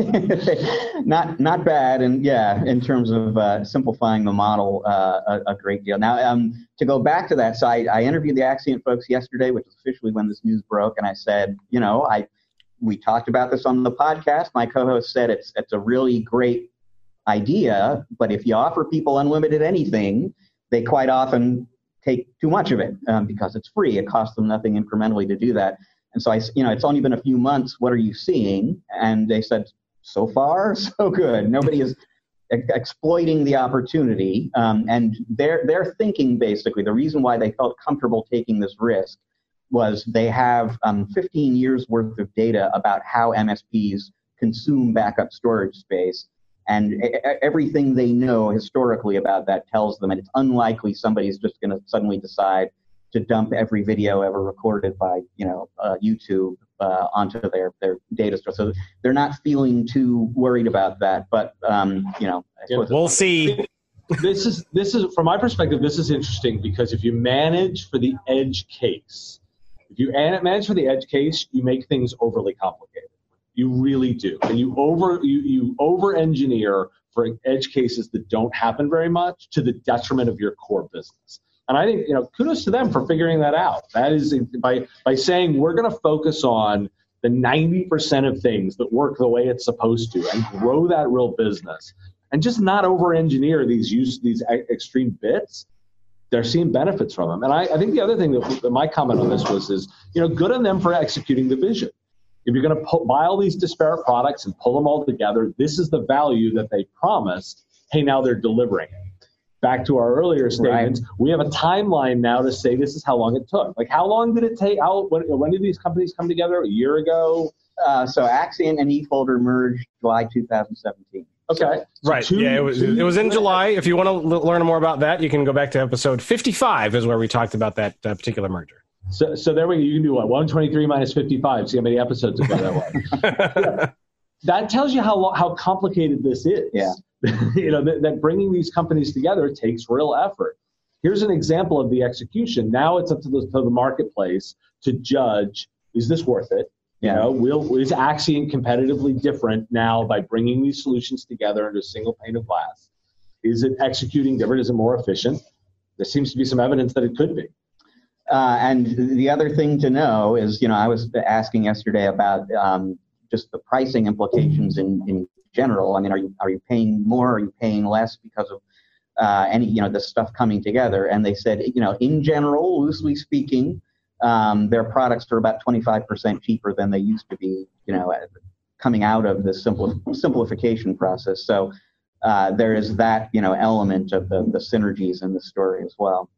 not bad, and yeah, in terms of simplifying the model, a great deal. Now, to go back to that, so I interviewed the Accian folks yesterday, which is officially when this news broke, and I said, we talked about this on the podcast. My co-host said it's a really great idea, but if you offer people unlimited anything, they quite often take too much of it because it's free. It costs them nothing incrementally to do that. And so it's only been a few months. What are you seeing? And they said, so far, so good. Nobody is exploiting the opportunity. And their thinking, basically, the reason why they felt comfortable taking this risk was they have 15 years worth of data about how MSPs consume backup storage space. And everything they know historically about that tells them, and it's unlikely somebody's just going to suddenly decide to dump every video ever recorded by, YouTube onto their data store. So they're not feeling too worried about that. But, we'll see. This is from my perspective, this is interesting because if you manage for the edge case, you make things overly complicated. You really do. And you over-engineer for edge cases that don't happen very much to the detriment of your core business. And I think, kudos to them for figuring that out. That is by saying we're going to focus on the 90% of things that work the way it's supposed to and grow that real business and just not over-engineer these extreme bits. They're seeing benefits from them. And I think the other thing that my comment on this is, good on them for executing the vision. If you're going to buy all these disparate products and pull them all together, this is the value that they promised. Hey, now they're delivering it. Back to our earlier statements, right. We have a timeline now to say this is how long it took. Like, how long did it take? When did these companies come together? A year ago? So Accian and eFolder merged July 2017. Okay. So right. It was in July. If you want to learn more about that, you can go back to episode 55 is where we talked about that particular merger. So there we go. You can do 123 minus 55. See how many episodes ago that was. Yeah. That tells you how complicated this is. Yeah. That bringing these companies together takes real effort. Here's an example of the execution. Now it's up to the marketplace to judge, is this worth it? Yeah. Is Accian competitively different now by bringing these solutions together into a single pane of glass? Is it executing different? Is it more efficient? There seems to be some evidence that it could be. And the other thing to know is, I was asking yesterday about just the pricing implications in general. I mean, are you paying more? Are you paying less because of this stuff coming together? And they said, in general, loosely speaking, their products are about 25% cheaper than they used to be, coming out of the simplification process. So there is that, element of the synergies in the story as well.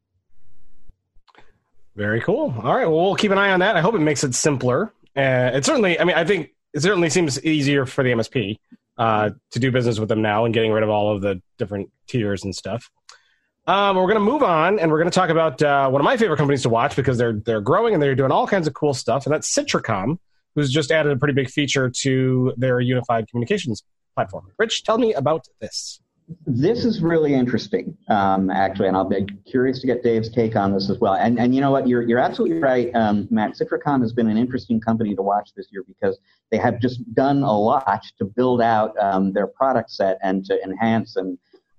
Very cool. All right. Well, we'll keep an eye on that. I hope it makes it simpler. I think it certainly seems easier for the MSP to do business with them now and getting rid of all of the different tiers and stuff. We're going to move on, and we're going to talk about one of my favorite companies to watch because they're growing and they're doing all kinds of cool stuff, and that's Citricom, who's just added a pretty big feature to their unified communications platform. Rich, tell me about this. This is really interesting, actually, and I'll be curious to get Dave's take on this as well. And you know what? You're absolutely right, Matt. Citricom has been an interesting company to watch this year because they have just done a lot to build out their product set and to enhance and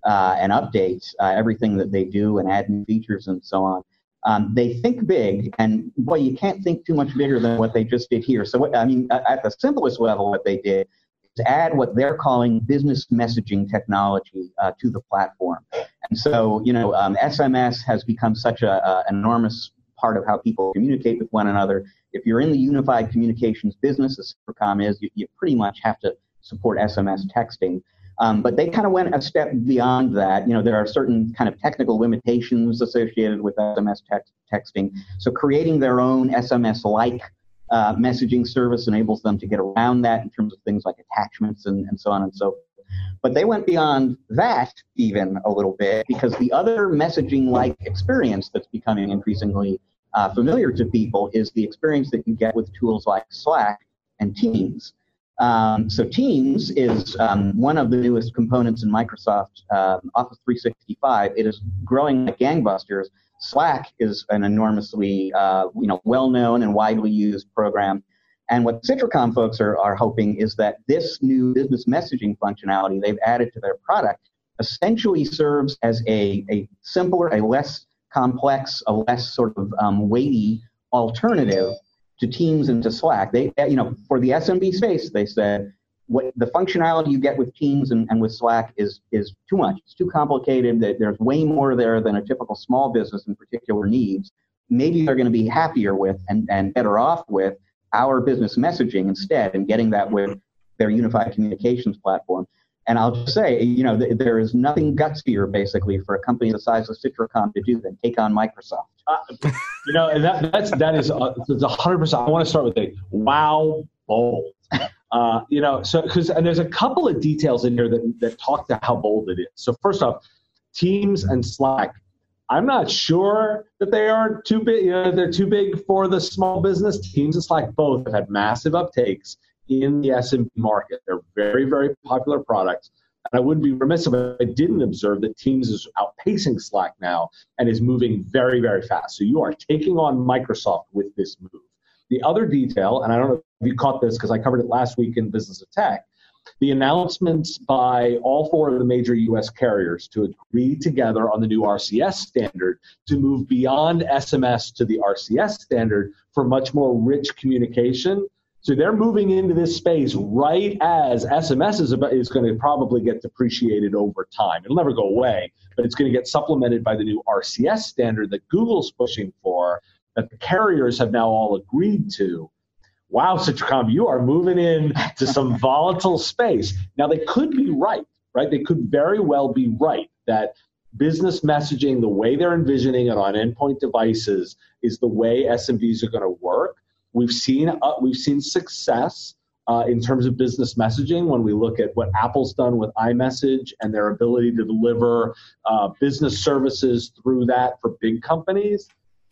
update everything that they do and add new features and so on. They think big, and boy, you can't think too much bigger than what they just did here. So, at the simplest level, what they did to add what they're calling business messaging technology to the platform. And so, SMS has become such an enormous part of how people communicate with one another. If you're in the unified communications business, as Citricom is, you pretty much have to support SMS texting. But they kind of went a step beyond that. There are certain kind of technical limitations associated with SMS texting. So creating their own SMS-like messaging service enables them to get around that in terms of things like attachments and so on and so forth. But they went beyond that even a little bit, because the other messaging-like experience that's becoming increasingly familiar to people is the experience that you get with tools like Slack and Teams. So Teams is one of the newest components in Microsoft Office 365. It is growing like gangbusters. Slack is an enormously well-known and widely used program. And what Citricom folks are hoping is that this new business messaging functionality they've added to their product essentially serves as a simpler, a less complex, a less sort of weighty alternative to Teams and to Slack. They, for the SMB space, they said, what the functionality you get with Teams and with Slack is too much. It's too complicated. There's way more there than a typical small business in particular needs. Maybe they're going to be happier with and better off with our business messaging instead, and getting that with their unified communications platform. And I'll just say, there is nothing gutsier, basically, for a company the size of Citricom to do than take on Microsoft. And that is 100%. I want to start with a wow, bold. And there's a couple of details in here that talk to how bold it is. So first off, Teams and Slack, I'm not sure that they are too big. They're too big for the small business. Teams and Slack both have had massive uptakes in the SMB market. They're very, very popular products. And I wouldn't be remiss if I didn't observe that Teams is outpacing Slack now and is moving very, very fast. So you are taking on Microsoft with this move. The other detail, and I don't know if you caught this because I covered it last week in Business of Tech, the announcements by all four of the major U.S. carriers to agree together on the new RCS standard to move beyond SMS to the RCS standard for much more rich communication. So they're moving into this space right as SMS is going to probably get depreciated over time. It'll never go away, but it's going to get supplemented by the new RCS standard that Google's pushing for, that the carriers have now all agreed to. Wow, Citricom, you are moving in to some volatile space. Now, they could be right? They could very well be right that business messaging, the way they're envisioning it on endpoint devices, is the way SMBs are going to work. We've seen success in terms of business messaging when we look at what Apple's done with iMessage and their ability to deliver business services through that for big companies.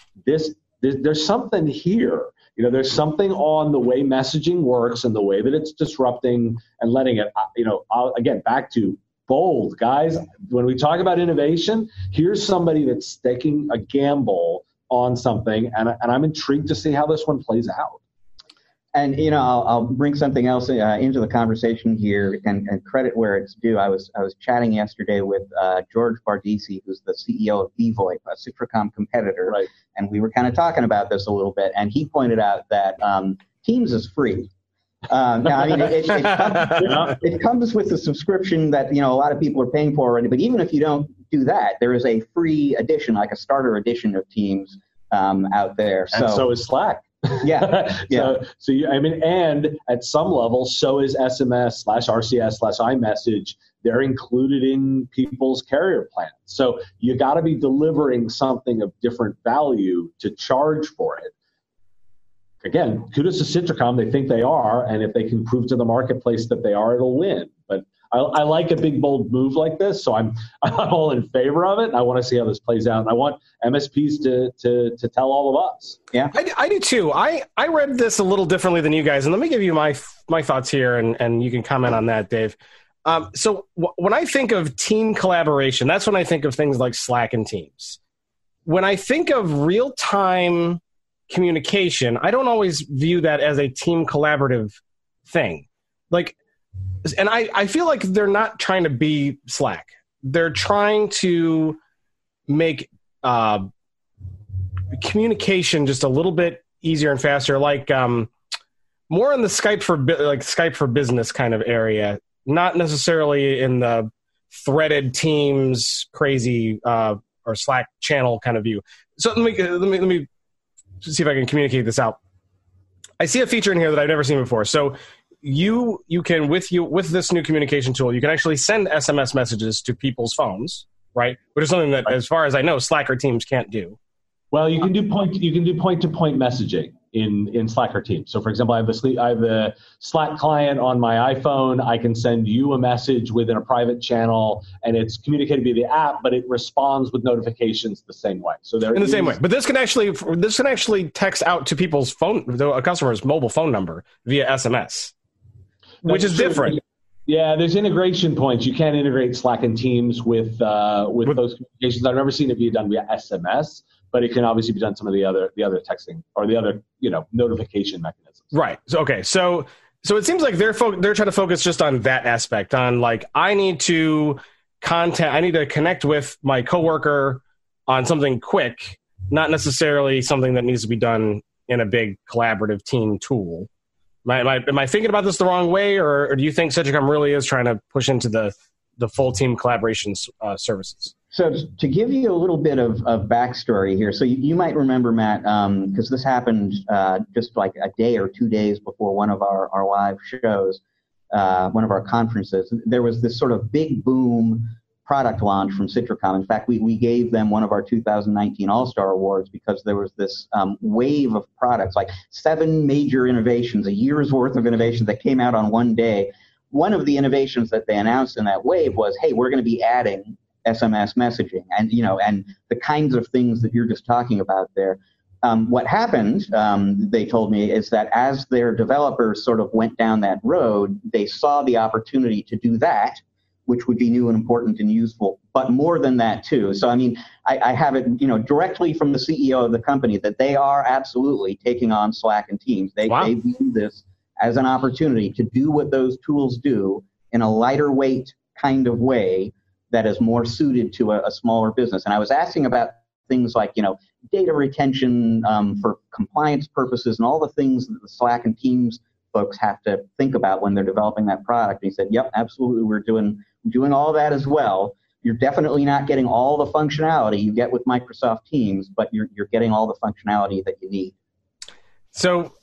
There's something here. There's something on the way messaging works and the way that it's disrupting and letting it, again, back to bold, guys. When we talk about innovation, here's somebody that's taking a gamble on something, and I'm intrigued to see how this one plays out. And, I'll bring something else into the conversation here and credit where it's due. I was chatting yesterday with George Bardisi, who's the CEO of VoIP, a Citricom competitor. Right. And we were kind of talking about this a little bit. And he pointed out that Teams is free. Now, it comes with a subscription that, a lot of people are paying for already. But even if you don't do that, there is a free edition, like a starter edition of Teams out there. And so is Slack. Yeah. And at some level, so is SMS/RCS/iMessage. They're included in people's carrier plans. So you got to be delivering something of different value to charge for it. Again, kudos to Citricom. They think they are, and if they can prove to the marketplace that they are, it'll win. But I like a big, bold move like this, so I'm all in favor of it, and I want to see how this plays out. And I want MSPs to tell all of us. Yeah, I do too. I read this a little differently than you guys, and let me give you my thoughts here, and you can comment on that, Dave. When I think of team collaboration, that's when I think of things like Slack and Teams. When I think of real-time communication, I don't always view that as a team collaborative thing. And I feel like they're not trying to be Slack. They're trying to make communication just a little bit easier and faster, more in the Skype for business kind of area, not necessarily in the threaded Teams crazy or Slack channel kind of view. So let me see if I can communicate this out. I see a feature in here that I've never seen before. So you can with this new communication tool, you can actually send SMS messages to people's phones, right? Which is something that, as far as I know, Slack or Teams can't do. Well, you can do point-to-point messaging in Slack or Teams. So, for example, I have the Slack client on my iPhone. I can send you a message within a private channel, and it's communicated via the app, but it responds with notifications the same way. So in the same way, but this can actually text out to people's a customer's mobile phone number via SMS, which is different. Yeah, there's integration points. You can't integrate Slack and Teams with those communications. I've never seen it be done via SMS. But it can obviously be done some of the other texting or the other notification mechanisms. Right. So it seems like they're trying to focus just on that aspect, on I need to connect with my coworker on something quick, not necessarily something that needs to be done in a big collaborative team tool. Am I thinking about this the wrong way, or do you think CentralComm really is trying to push into the full team collaboration services? So to give you a little bit of backstory here, so you might remember, Matt, because this happened just like a day or 2 days before one of our live shows, one of our conferences. There was this sort of big boom product launch from CentralComm. In fact, we gave them one of our 2019 All-Star Awards because there was this wave of products, like 7 major innovations, a year's worth of innovations that came out on one day. One of the innovations that they announced in that wave was, hey, we're going to be adding SMS messaging and the kinds of things that you're just talking about there. What happened, they told me, is that as their developers sort of went down that road, they saw the opportunity to do that, which would be new and important and useful, but more than that too. So, I have it, directly from the CEO of the company that they are absolutely taking on Slack and Teams. They view this as an opportunity to do what those tools do in a lighter weight kind of way that is more suited to a smaller business. And I was asking about things like, data retention for compliance purposes and all the things that the Slack and Teams folks have to think about when they're developing that product. And he said, yep, absolutely, we're doing all that as well. You're definitely not getting all the functionality you get with Microsoft Teams, but you're getting all the functionality that you need. So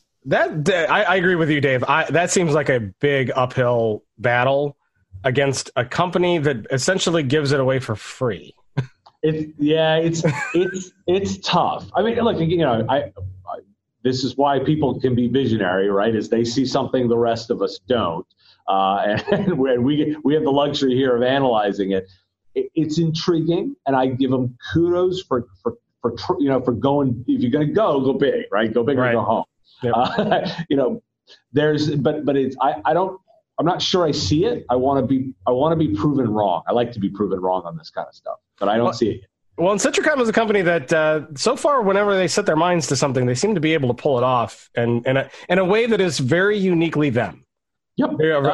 I agree with you, Dave. That seems like a big uphill battle against a company that essentially gives it away for free. It's tough. Look, this is why people can be visionary, right? Is they see something the rest of us don't, and we have the luxury here of analyzing it. It's intriguing, and I give them kudos for going. If you're going to go big, right? Go big or go home. Yep. I'm not sure I see it. I want to be proven wrong. I like to be proven wrong on this kind of stuff, but I don't see it. Well, and CentralComm is a company that so far, whenever they set their minds to something, they seem to be able to pull it off in a way that is very uniquely them. Yep.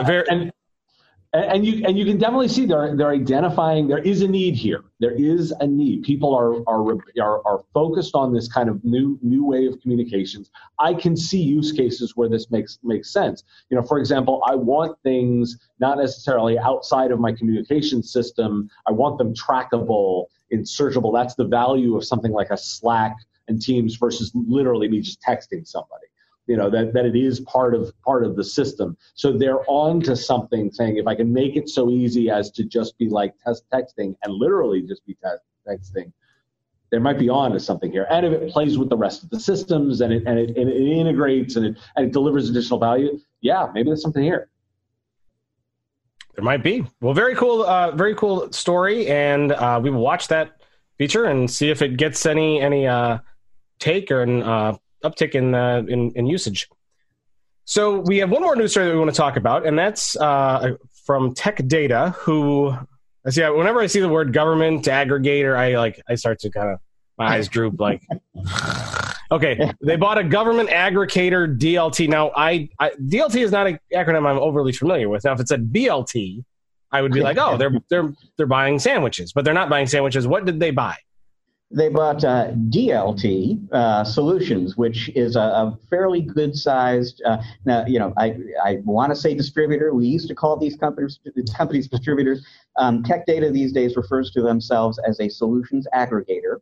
And you can definitely see they're identifying there is a need here. There is a need. People are focused on this kind of new way of communications. I can see use cases where this makes sense. For example, I want things not necessarily outside of my communication system. I want them trackable and searchable. That's the value of something like a Slack and Teams versus literally me just texting somebody. That it is part of the system. So they're on to something, saying if I can make it so easy as to just be like texting and literally just be texting, there might be on to something here. And if it plays with the rest of the systems and it integrates and it delivers additional value, yeah, maybe there's something here. There might be. Well, very cool story, and we will watch that feature and see if it gets any take or an uptick in usage. So we have one more news story that we want to talk about, and that's from Tech Data, who whenever I see the word government aggregator, I start to kind of, my eyes droop. Like, okay, they bought a government aggregator, DLT. Now, DLT is not an acronym I'm overly familiar with. Now, if it said BLT, I would be like, oh, they're buying sandwiches, but they're not buying sandwiches. What did they buy? They bought DLT Solutions, which is a fairly good-sized. Now, I want to say distributor. We used to call these companies distributors. Tech Data these days refers to themselves as a solutions aggregator.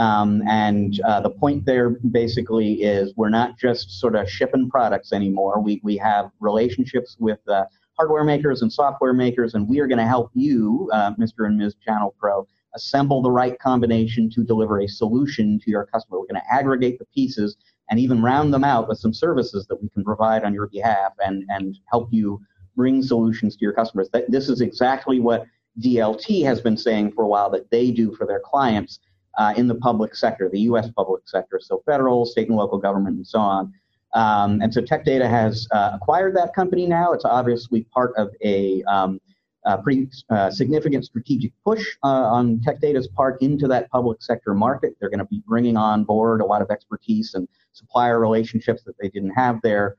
And the point there basically is we're not just sort of shipping products anymore. We have relationships with hardware makers and software makers, and we are going to help you, Mr. and Ms. Channel Pro, assemble the right combination to deliver a solution to your customer. We're going to aggregate the pieces and even round them out with some services that we can provide on your behalf and help you bring solutions to your customers. This is exactly what DLT has been saying for a while that they do for their clients in the public sector, the U.S. public sector, so federal, state, and local government, and so on. And so Tech Data has acquired that company now. It's obviously part of a pretty significant strategic push on Tech Data's part into that public sector market. They're going to be bringing on board a lot of expertise and supplier relationships that they didn't have there,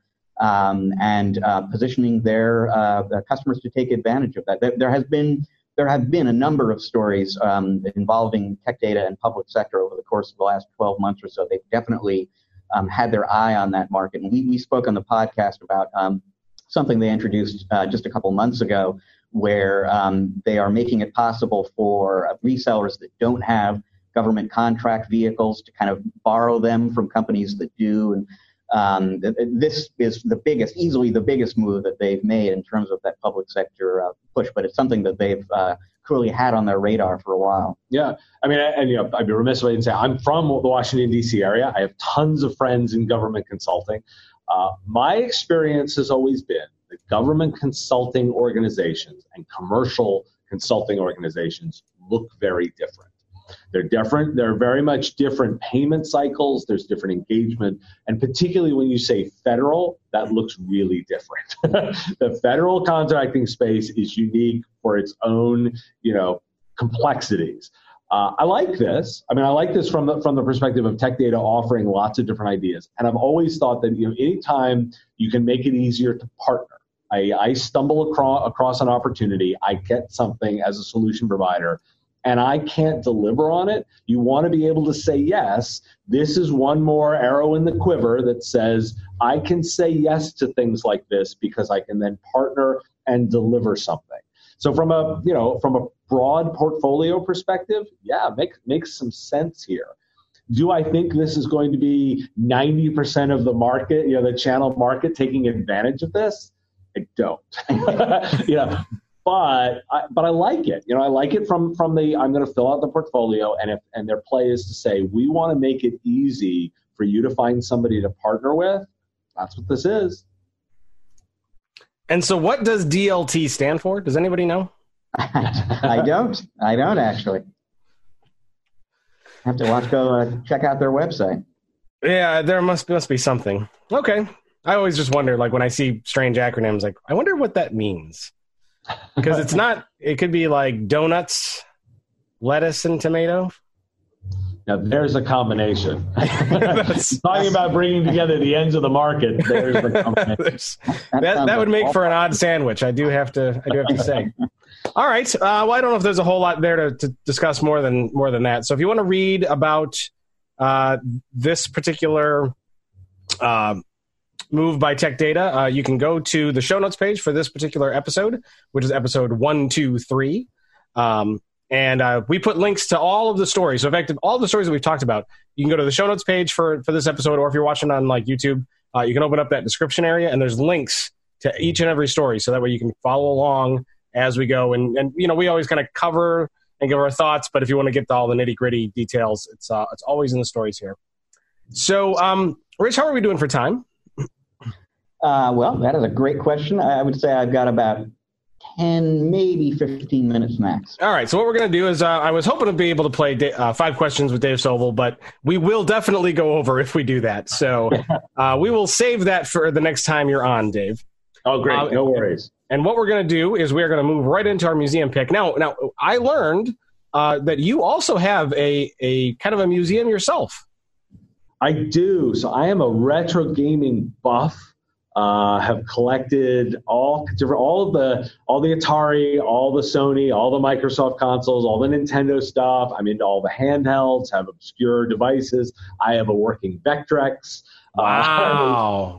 and positioning their customers to take advantage of that. There have been a number of stories involving Tech Data and public sector over the course of the last 12 months or so. They've definitely had their eye on that market. And we spoke on the podcast about something they introduced just a couple months ago, where they are making it possible for resellers that don't have government contract vehicles to kind of borrow them from companies that do. And this is easily the biggest move that they've made in terms of that public sector push, but it's something that they've clearly had on their radar for a while. Yeah. I mean, I'd be remiss if I didn't say I'm from the Washington, D.C. area. I have tons of friends in government consulting. My experience has always been that government consulting organizations and commercial consulting organizations look very different. They're different. They're very much different payment cycles. There's different engagement. And particularly when you say federal, that looks really different. The federal contracting space is unique for its own, complexities. I like this. I mean, I like this from the perspective of Tech Data offering lots of different ideas. And I've always thought that, anytime you can make it easier to partner, I stumble across an opportunity, I get something as a solution provider, and I can't deliver on it, you want to be able to say yes. This is one more arrow in the quiver that says I can say yes to things like this because I can then partner and deliver something. So from a broad portfolio perspective, yeah, makes some sense here. Do I think this is going to be 90% of the market, the channel market taking advantage of this? I don't. But I like it. I like it from the I'm going to fill out the portfolio, and their play is to say we want to make it easy for you to find somebody to partner with. That's what this is. And so, what does DLT stand for? Does anybody know? I don't actually. I have to go check out their website. Yeah, there must be something. Okay, I always just wonder, like when I see strange acronyms, like I wonder what that means. Because it's not, it could be like donuts, lettuce, and tomato. Now, there's a combination. Talking about bringing together the ends of the market, there's the combination. that would make for an odd sandwich, I do have to say. All right. Well, I don't know if there's a whole lot there to discuss more than that. So if you want to read about this particular move by Tech Data, you can go to the show notes page for this particular episode, which is episode 123. And we put links to all of the stories. So in fact, all the stories that we've talked about, you can go to the show notes page for this episode, or if you're watching on like YouTube, you can open up that description area and there's links to each and every story. So that way you can follow along as we go. And we always kind of cover and give our thoughts, but if you want to get to all the nitty gritty details, it's always in the stories here. So Rich, how are we doing for time? Well, that is a great question. I would say I've got about 10, maybe 15 minutes max. All right. So what we're going to do is I was hoping to be able to play 5 questions with Dave Sobel, but we will definitely go over if we do that. So we will save that for the next time you're on, Dave. Oh, great. No worries. And what we're going to do is we're going to move right into our museum pick. Now, I learned that you also have a kind of a museum yourself. I do. So I am a retro gaming buff. Have collected all the Atari, all the Sony, all the Microsoft consoles, all the Nintendo stuff. I'm into all the handhelds, have obscure devices. I have a working Vectrex. Wow.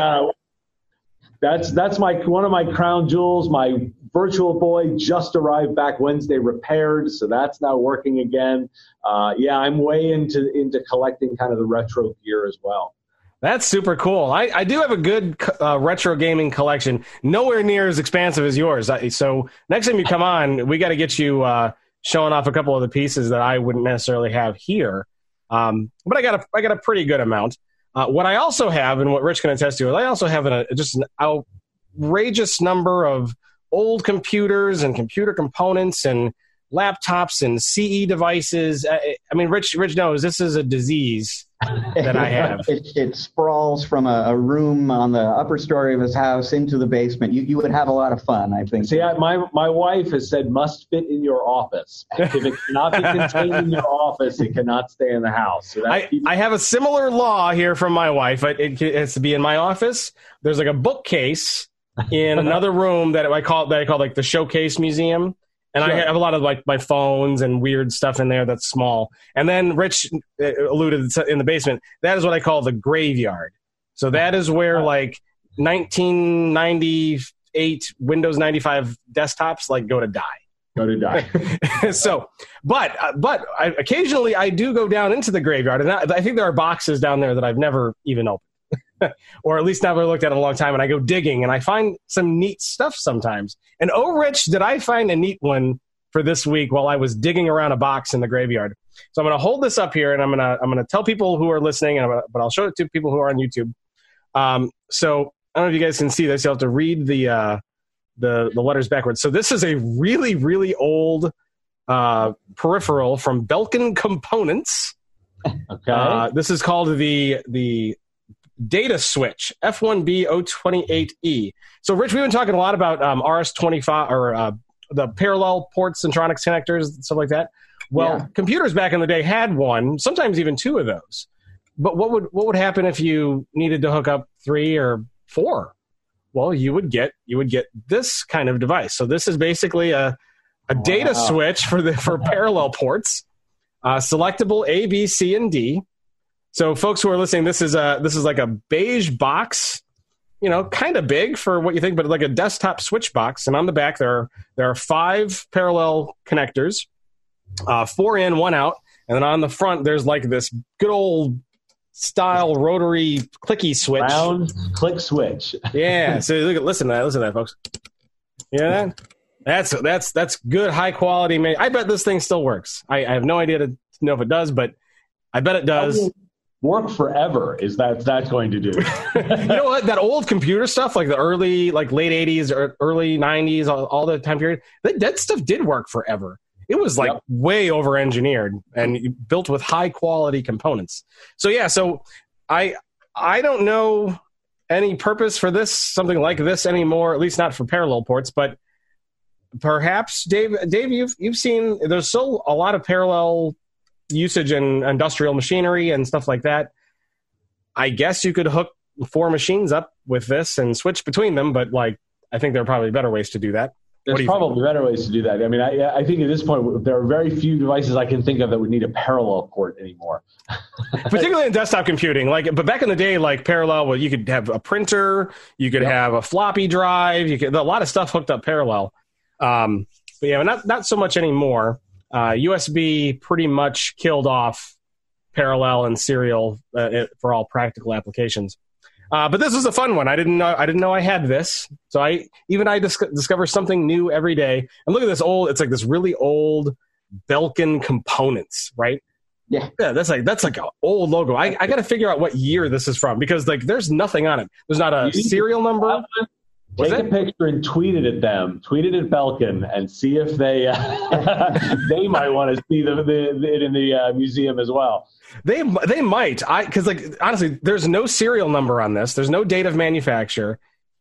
That's one of my crown jewels. My Virtual Boy just arrived back Wednesday repaired, so that's now working again. I'm way into collecting kind of the retro gear as well. That's super cool. I do have a good retro gaming collection, nowhere near as expansive as yours. So next time you come on, we got to get you showing off a couple of the pieces that I wouldn't necessarily have here. But I got a pretty good amount. What I also have, and what Rich can attest to, is I also have just an outrageous number of old computers and computer components and laptops and CE devices. I mean, Rich knows this is a disease that I have. It sprawls from a room on the upper story of his house into the basement. You would have a lot of fun, I think. See, my wife has said must fit in your office. If it cannot be contained in your office, it cannot stay in the house. So I have a similar law here from my wife. It has to be in my office. There's like a bookcase in another room that I call like the showcase museum. And sure. I have a lot of like my phones and weird stuff in there that's small. And then Rich alluded to in the basement, that is what I call the graveyard. So that is where like 1998 Windows 95 desktops like go to die. So, but occasionally I do go down into the graveyard, and I think there are boxes down there that I've never even opened. Or at least never looked at in a long time, and I go digging, and I find some neat stuff sometimes. And Rich, did I find a neat one for this week while I was digging around a box in the graveyard. So I'm going to hold this up here, and I'm going to tell people who are listening, but I'll show it to people who are on YouTube. So I don't know if you guys can see this. You'll have to read the letters backwards. So this is a really, really old peripheral from Belkin Components. Okay. This is called the Data Switch F1B028E. So, Rich, we've been talking a lot about RS-25 or the parallel port Centronics connectors and stuff like that. Well, computers back in the day had one, sometimes even two of those. But what would happen if you needed to hook up 3 or 4? Well, you would get this kind of device. So this is basically a data switch for parallel ports, selectable A, B, C, and D. So folks who are listening, this is like a beige box, kind of big for what you think, but like a desktop switch box. And on the back there are 5 parallel connectors, 4 in, 1 out, and then on the front there's like this good old style rotary clicky switch. Round click switch. Yeah. So listen to that, folks. You hear that? That's good, high quality. I bet this thing still works. I have no idea to know if it does, but I bet it does. Work forever is that's going to do. You know what? That old computer stuff, like the early, like late 80s or early 90s, all the time period, that stuff did work forever. It was like way over engineered and built with high quality components. So yeah, I don't know any purpose for something like this anymore, at least not for parallel ports, but perhaps Dave, you've seen there's still a lot of parallel usage in industrial machinery and stuff like that. I guess you could hook 4 machines up with this and switch between them, but I think there are probably better ways to do that. There's probably better ways to do that. I mean, I think at this point, there are very few devices I can think of that would need a parallel port anymore. Particularly in desktop computing. But back in the day, parallel, well, you could have a printer, you could have a floppy drive, a lot of stuff hooked up parallel. But yeah, not so much anymore. USB pretty much killed off parallel and serial for all practical applications. But this was a fun one. I didn't know I had this. So I discover something new every day. And look at this it's like this really old Belkin Components, right? Yeah. That's like an old logo. I got to figure out what year this is from because there's nothing on it. There's not a serial number. Take a picture and tweet it at them. Tweet it at Belkin and see if they they might want to see it in the museum as well. They might. Because honestly, there's no serial number on this. There's no date of manufacture.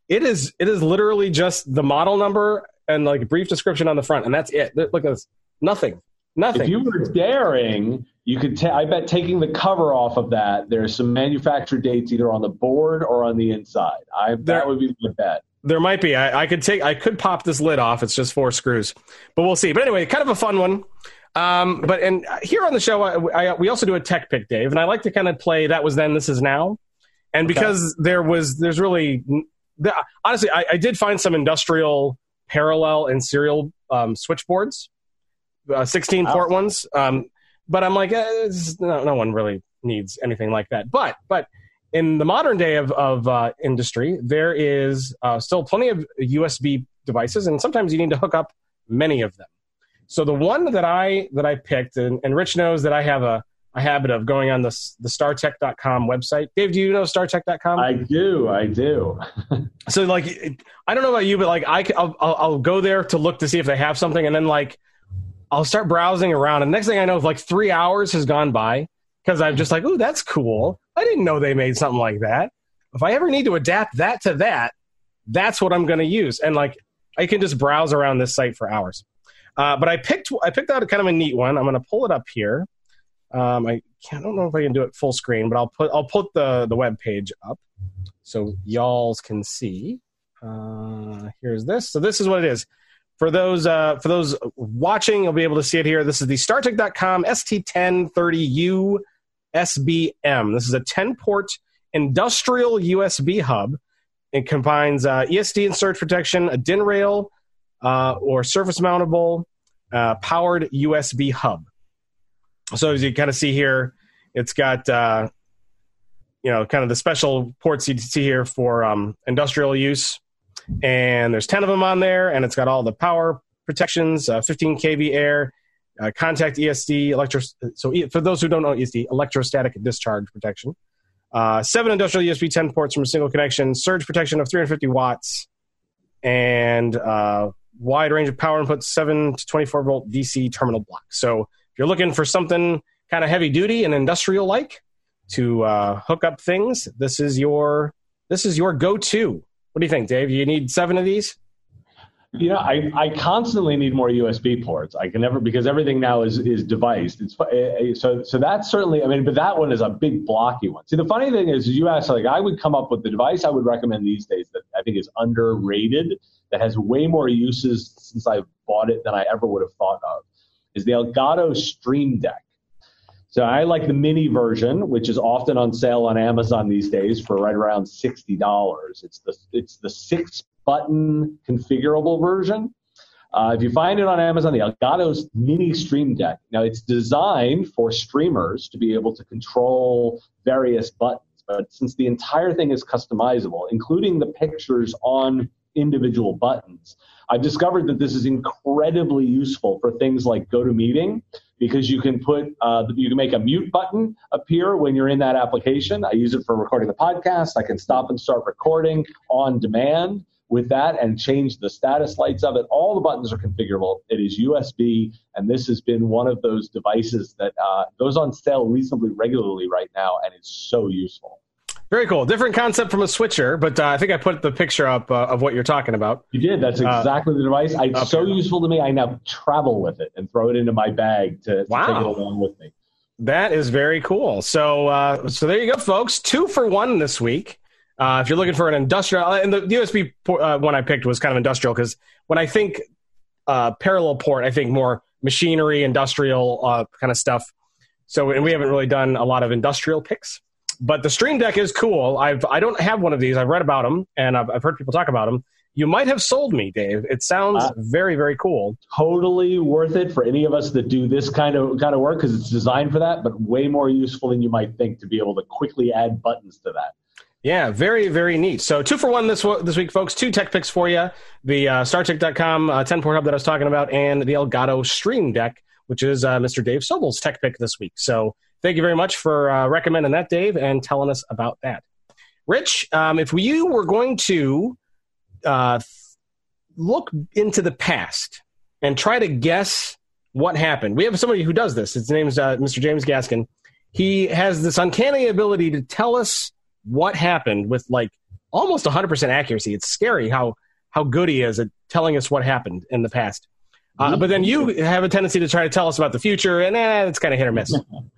It is literally just the model number and like a brief description on the front, and that's it. Look at this. Nothing. If you were daring, you could. I bet taking the cover off of that, there's some manufacturer dates either on the board or on the inside. That would be my bet. There might be. I could pop this lid off. It's just 4 screws, but we'll see. But anyway, kind of a fun one. And here on the show, we also do a tech pick, Dave, and I like to kind of play that was then, this is now. And because there's really, honestly, I did find some industrial parallel and serial switchboards, 16 port ones. But I'm like, no one really needs anything like that. But in the modern day of industry, there is still plenty of USB devices, and sometimes you need to hook up many of them. So the one that I picked, and Rich knows that I have a habit of going on the StarTech.com website. Dave, do you know StarTech.com? I do. So like, I don't know about you, but like I'll go there to look to see if they have something, and then like I'll start browsing around, and next thing I know, like 3 hours has gone by because I'm just like, ooh, that's cool. I didn't know they made something like that. If I ever need to adapt that to that, that's what I'm going to use. And like, I can just browse around this site for hours. But I picked out kind of a neat one. I'm going to pull it up here. I don't know if I can do it full screen, but I'll put the web page up so y'all can see. Here's this. So this is what it is. For those watching, you'll be able to see it here. This is the StarTech.com ST1030U SBM. This is a 10-port industrial USB hub. It combines ESD and surge protection, a DIN rail, or surface mountable powered USB hub. So as you kind of see here, it's got kind of the special ports you see here for industrial use. And there's 10 of them on there, and it's got all the power protections, 15 kV air, contact ESD, so for those who don't know ESD, electrostatic discharge protection. 7 industrial USB 10 ports from a single connection, surge protection of 350 watts, and wide range of power inputs, 7 to 24 volt DC terminal block. So if you're looking for something kind of heavy duty and industrial like to hook up things, this is your go-to. What do you think, Dave? You need 7 of these? I constantly need more USB ports. I can never, because everything now is deviced. So that's certainly, but that one is a big blocky one. See, the funny thing is you asked, like, I would come up with the device I would recommend these days that I think is underrated, that has way more uses since I bought it than I ever would have thought of, is the Elgato Stream Deck. So I like the mini version, which is often on sale on Amazon these days for right around $60. It's the 6-button configurable version. If you find it on Amazon, the Elgato's Mini Stream Deck. Now, it's designed for streamers to be able to control various buttons, but since the entire thing is customizable, including the pictures on individual buttons, I've discovered that this is incredibly useful for things like GoToMeeting, because you can make a mute button appear when you're in that application. I use it for recording the podcast. I can stop and start recording on demand with that and change the status lights of it. All the buttons are configurable. It is USB, and this has been one of those devices that goes on sale reasonably regularly right now, and it's so useful. Very cool. Different concept from a switcher, but I think I put the picture up of what you're talking about. You did. That's exactly the device. It's so useful to me. I now travel with it and throw it into my bag to take it along with me. That is very cool. So there you go, folks. 2 for 1 this week. If you're looking for an industrial, and the USB one I picked was kind of industrial, because when I think parallel port, I think more machinery, industrial kind of stuff. And we haven't really done a lot of industrial picks. But the Stream Deck is cool. I don't have one of these. I've read about them, and I've heard people talk about them. You might have sold me, Dave. It sounds very, very cool. Totally worth it for any of us that do this kind of work, because it's designed for that, but way more useful than you might think to be able to quickly add buttons to that. Yeah, very, very neat. So 2 for 1 this week, folks. 2 tech picks for you. The StarTech.com 10-port hub that I was talking about, and the Elgato Stream Deck, which is Mr. Dave Sobel's tech pick this week. So thank you very much for recommending that, Dave, and telling us about that. Rich, if you were going to look into the past and try to guess what happened, we have somebody who does this. His name's Mr. James Gaskin. He has this uncanny ability to tell us what happened with like almost 100% accuracy. It's scary how good he is at telling us what happened in the past. But then you have a tendency to try to tell us about the future, and it's kind of hit or miss.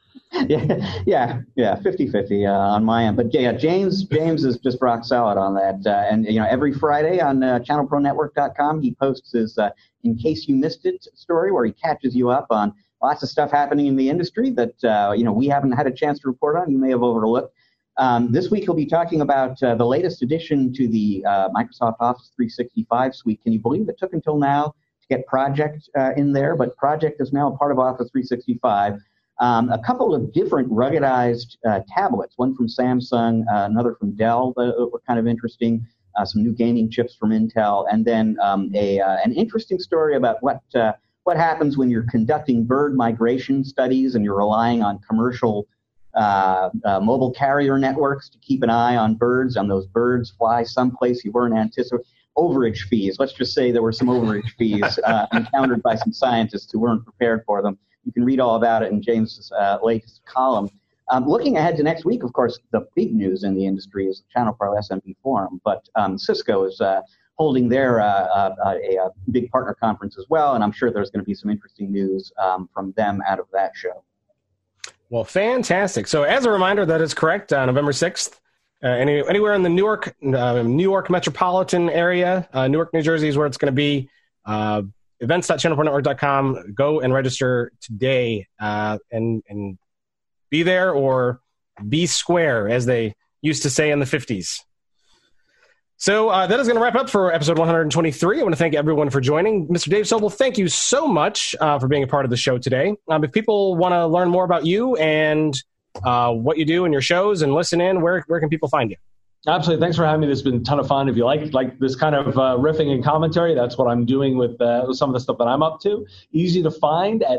Yeah, 50-50 on my end. But yeah, James is just rock solid on that. And every Friday on channelpronetwork.com, he posts his "In Case You Missed It" story, where he catches you up on lots of stuff happening in the industry that we haven't had a chance to report on. You may have overlooked. This week he'll be talking about the latest addition to the Microsoft Office 365 suite. Can you believe it took until now to get Project in there? But Project is now a part of Office 365. A couple of different ruggedized tablets, one from Samsung, another from Dell, that were kind of interesting, some new gaming chips from Intel, and then an interesting story about what happens when you're conducting bird migration studies and you're relying on commercial mobile carrier networks to keep an eye on birds, and those birds fly someplace you weren't anticipating. Overage fees. Let's just say there were some overage fees encountered by some scientists who weren't prepared for them. You can read all about it in James's latest column. Looking ahead to next week, of course, the big news in the industry is the Channel Pro SMB Forum, but Cisco is holding their a big partner conference as well, and I'm sure there's going to be some interesting news from them out of that show. Well, fantastic. So as a reminder, that is correct, November 6th, anywhere in the New York metropolitan area, Newark, New Jersey is where it's going to be. Events.channelpronetwork.com. Go and register today and be there, or be square, as they used to say in the 50s. So that is going to wrap up for episode 123. I want to thank everyone for joining. Mr. Dave Sobel, thank you so much for being a part of the show today. If people want to learn more about you and what you do in your shows and listen in, where can people find you? Absolutely. Thanks for having me. This has been a ton of fun. If you like this kind of riffing and commentary, that's what I'm doing with some of the stuff that I'm up to. Easy to find at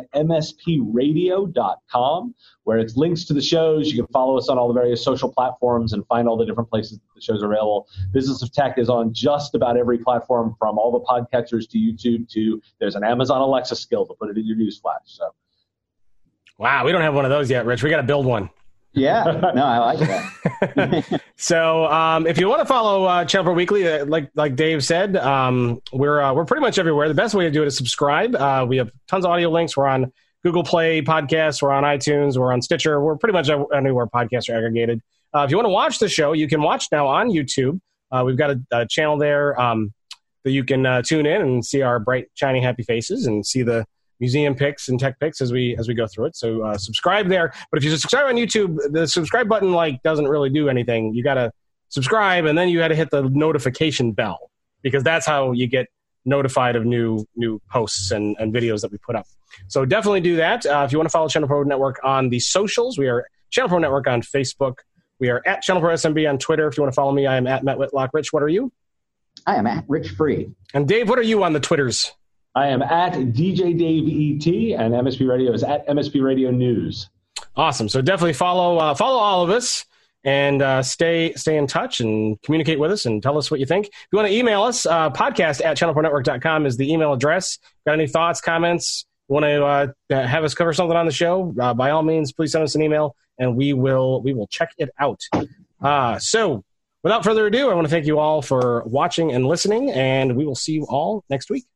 mspradio.com, where it's links to the shows. You can follow us on all the various social platforms and find all the different places the shows are available. Business of Tech is on just about every platform, from all the podcatchers to YouTube to there's an Amazon Alexa skill to put it in your newsflash. So, wow, we don't have one of those yet, Rich. We got to build one. Yeah, no, I like that. So if you want to follow Channel Pro Weekly, like Dave said, we're pretty much everywhere. The best way to do it is subscribe. We have tons of audio links. We're on Google Play Podcasts. We're on iTunes. We're on Stitcher. We're pretty much anywhere podcasts are aggregated. If you want to watch the show, you can watch now on YouTube. We've got a channel there that you can tune in and see our bright, shiny, happy faces and see the museum picks and tech picks as we go through it. So subscribe there. But if you subscribe on YouTube, the subscribe button doesn't really do anything. You got to subscribe, and then you got to hit the notification bell, because that's how you get notified of new posts and videos that we put up. So definitely do that. If you want to follow Channel Pro Network on the socials, we are Channel Pro Network on Facebook. We are at Channel Pro SMB on Twitter. If you want to follow me, I am at Matt Whitlock. Rich, what are you? I am at Rich Free. And Dave, what are you on the Twitters? I am at DJ Dave ET, and MSP Radio is at MSP Radio News. Awesome. So definitely follow all of us, and stay in touch and communicate with us and tell us what you think. If you want to email us, podcast@channelpronetwork.com is the email address. Got any thoughts, comments? Want to have us cover something on the show? By all means, please send us an email, and we will check it out. So without further ado, I want to thank you all for watching and listening, and we will see you all next week.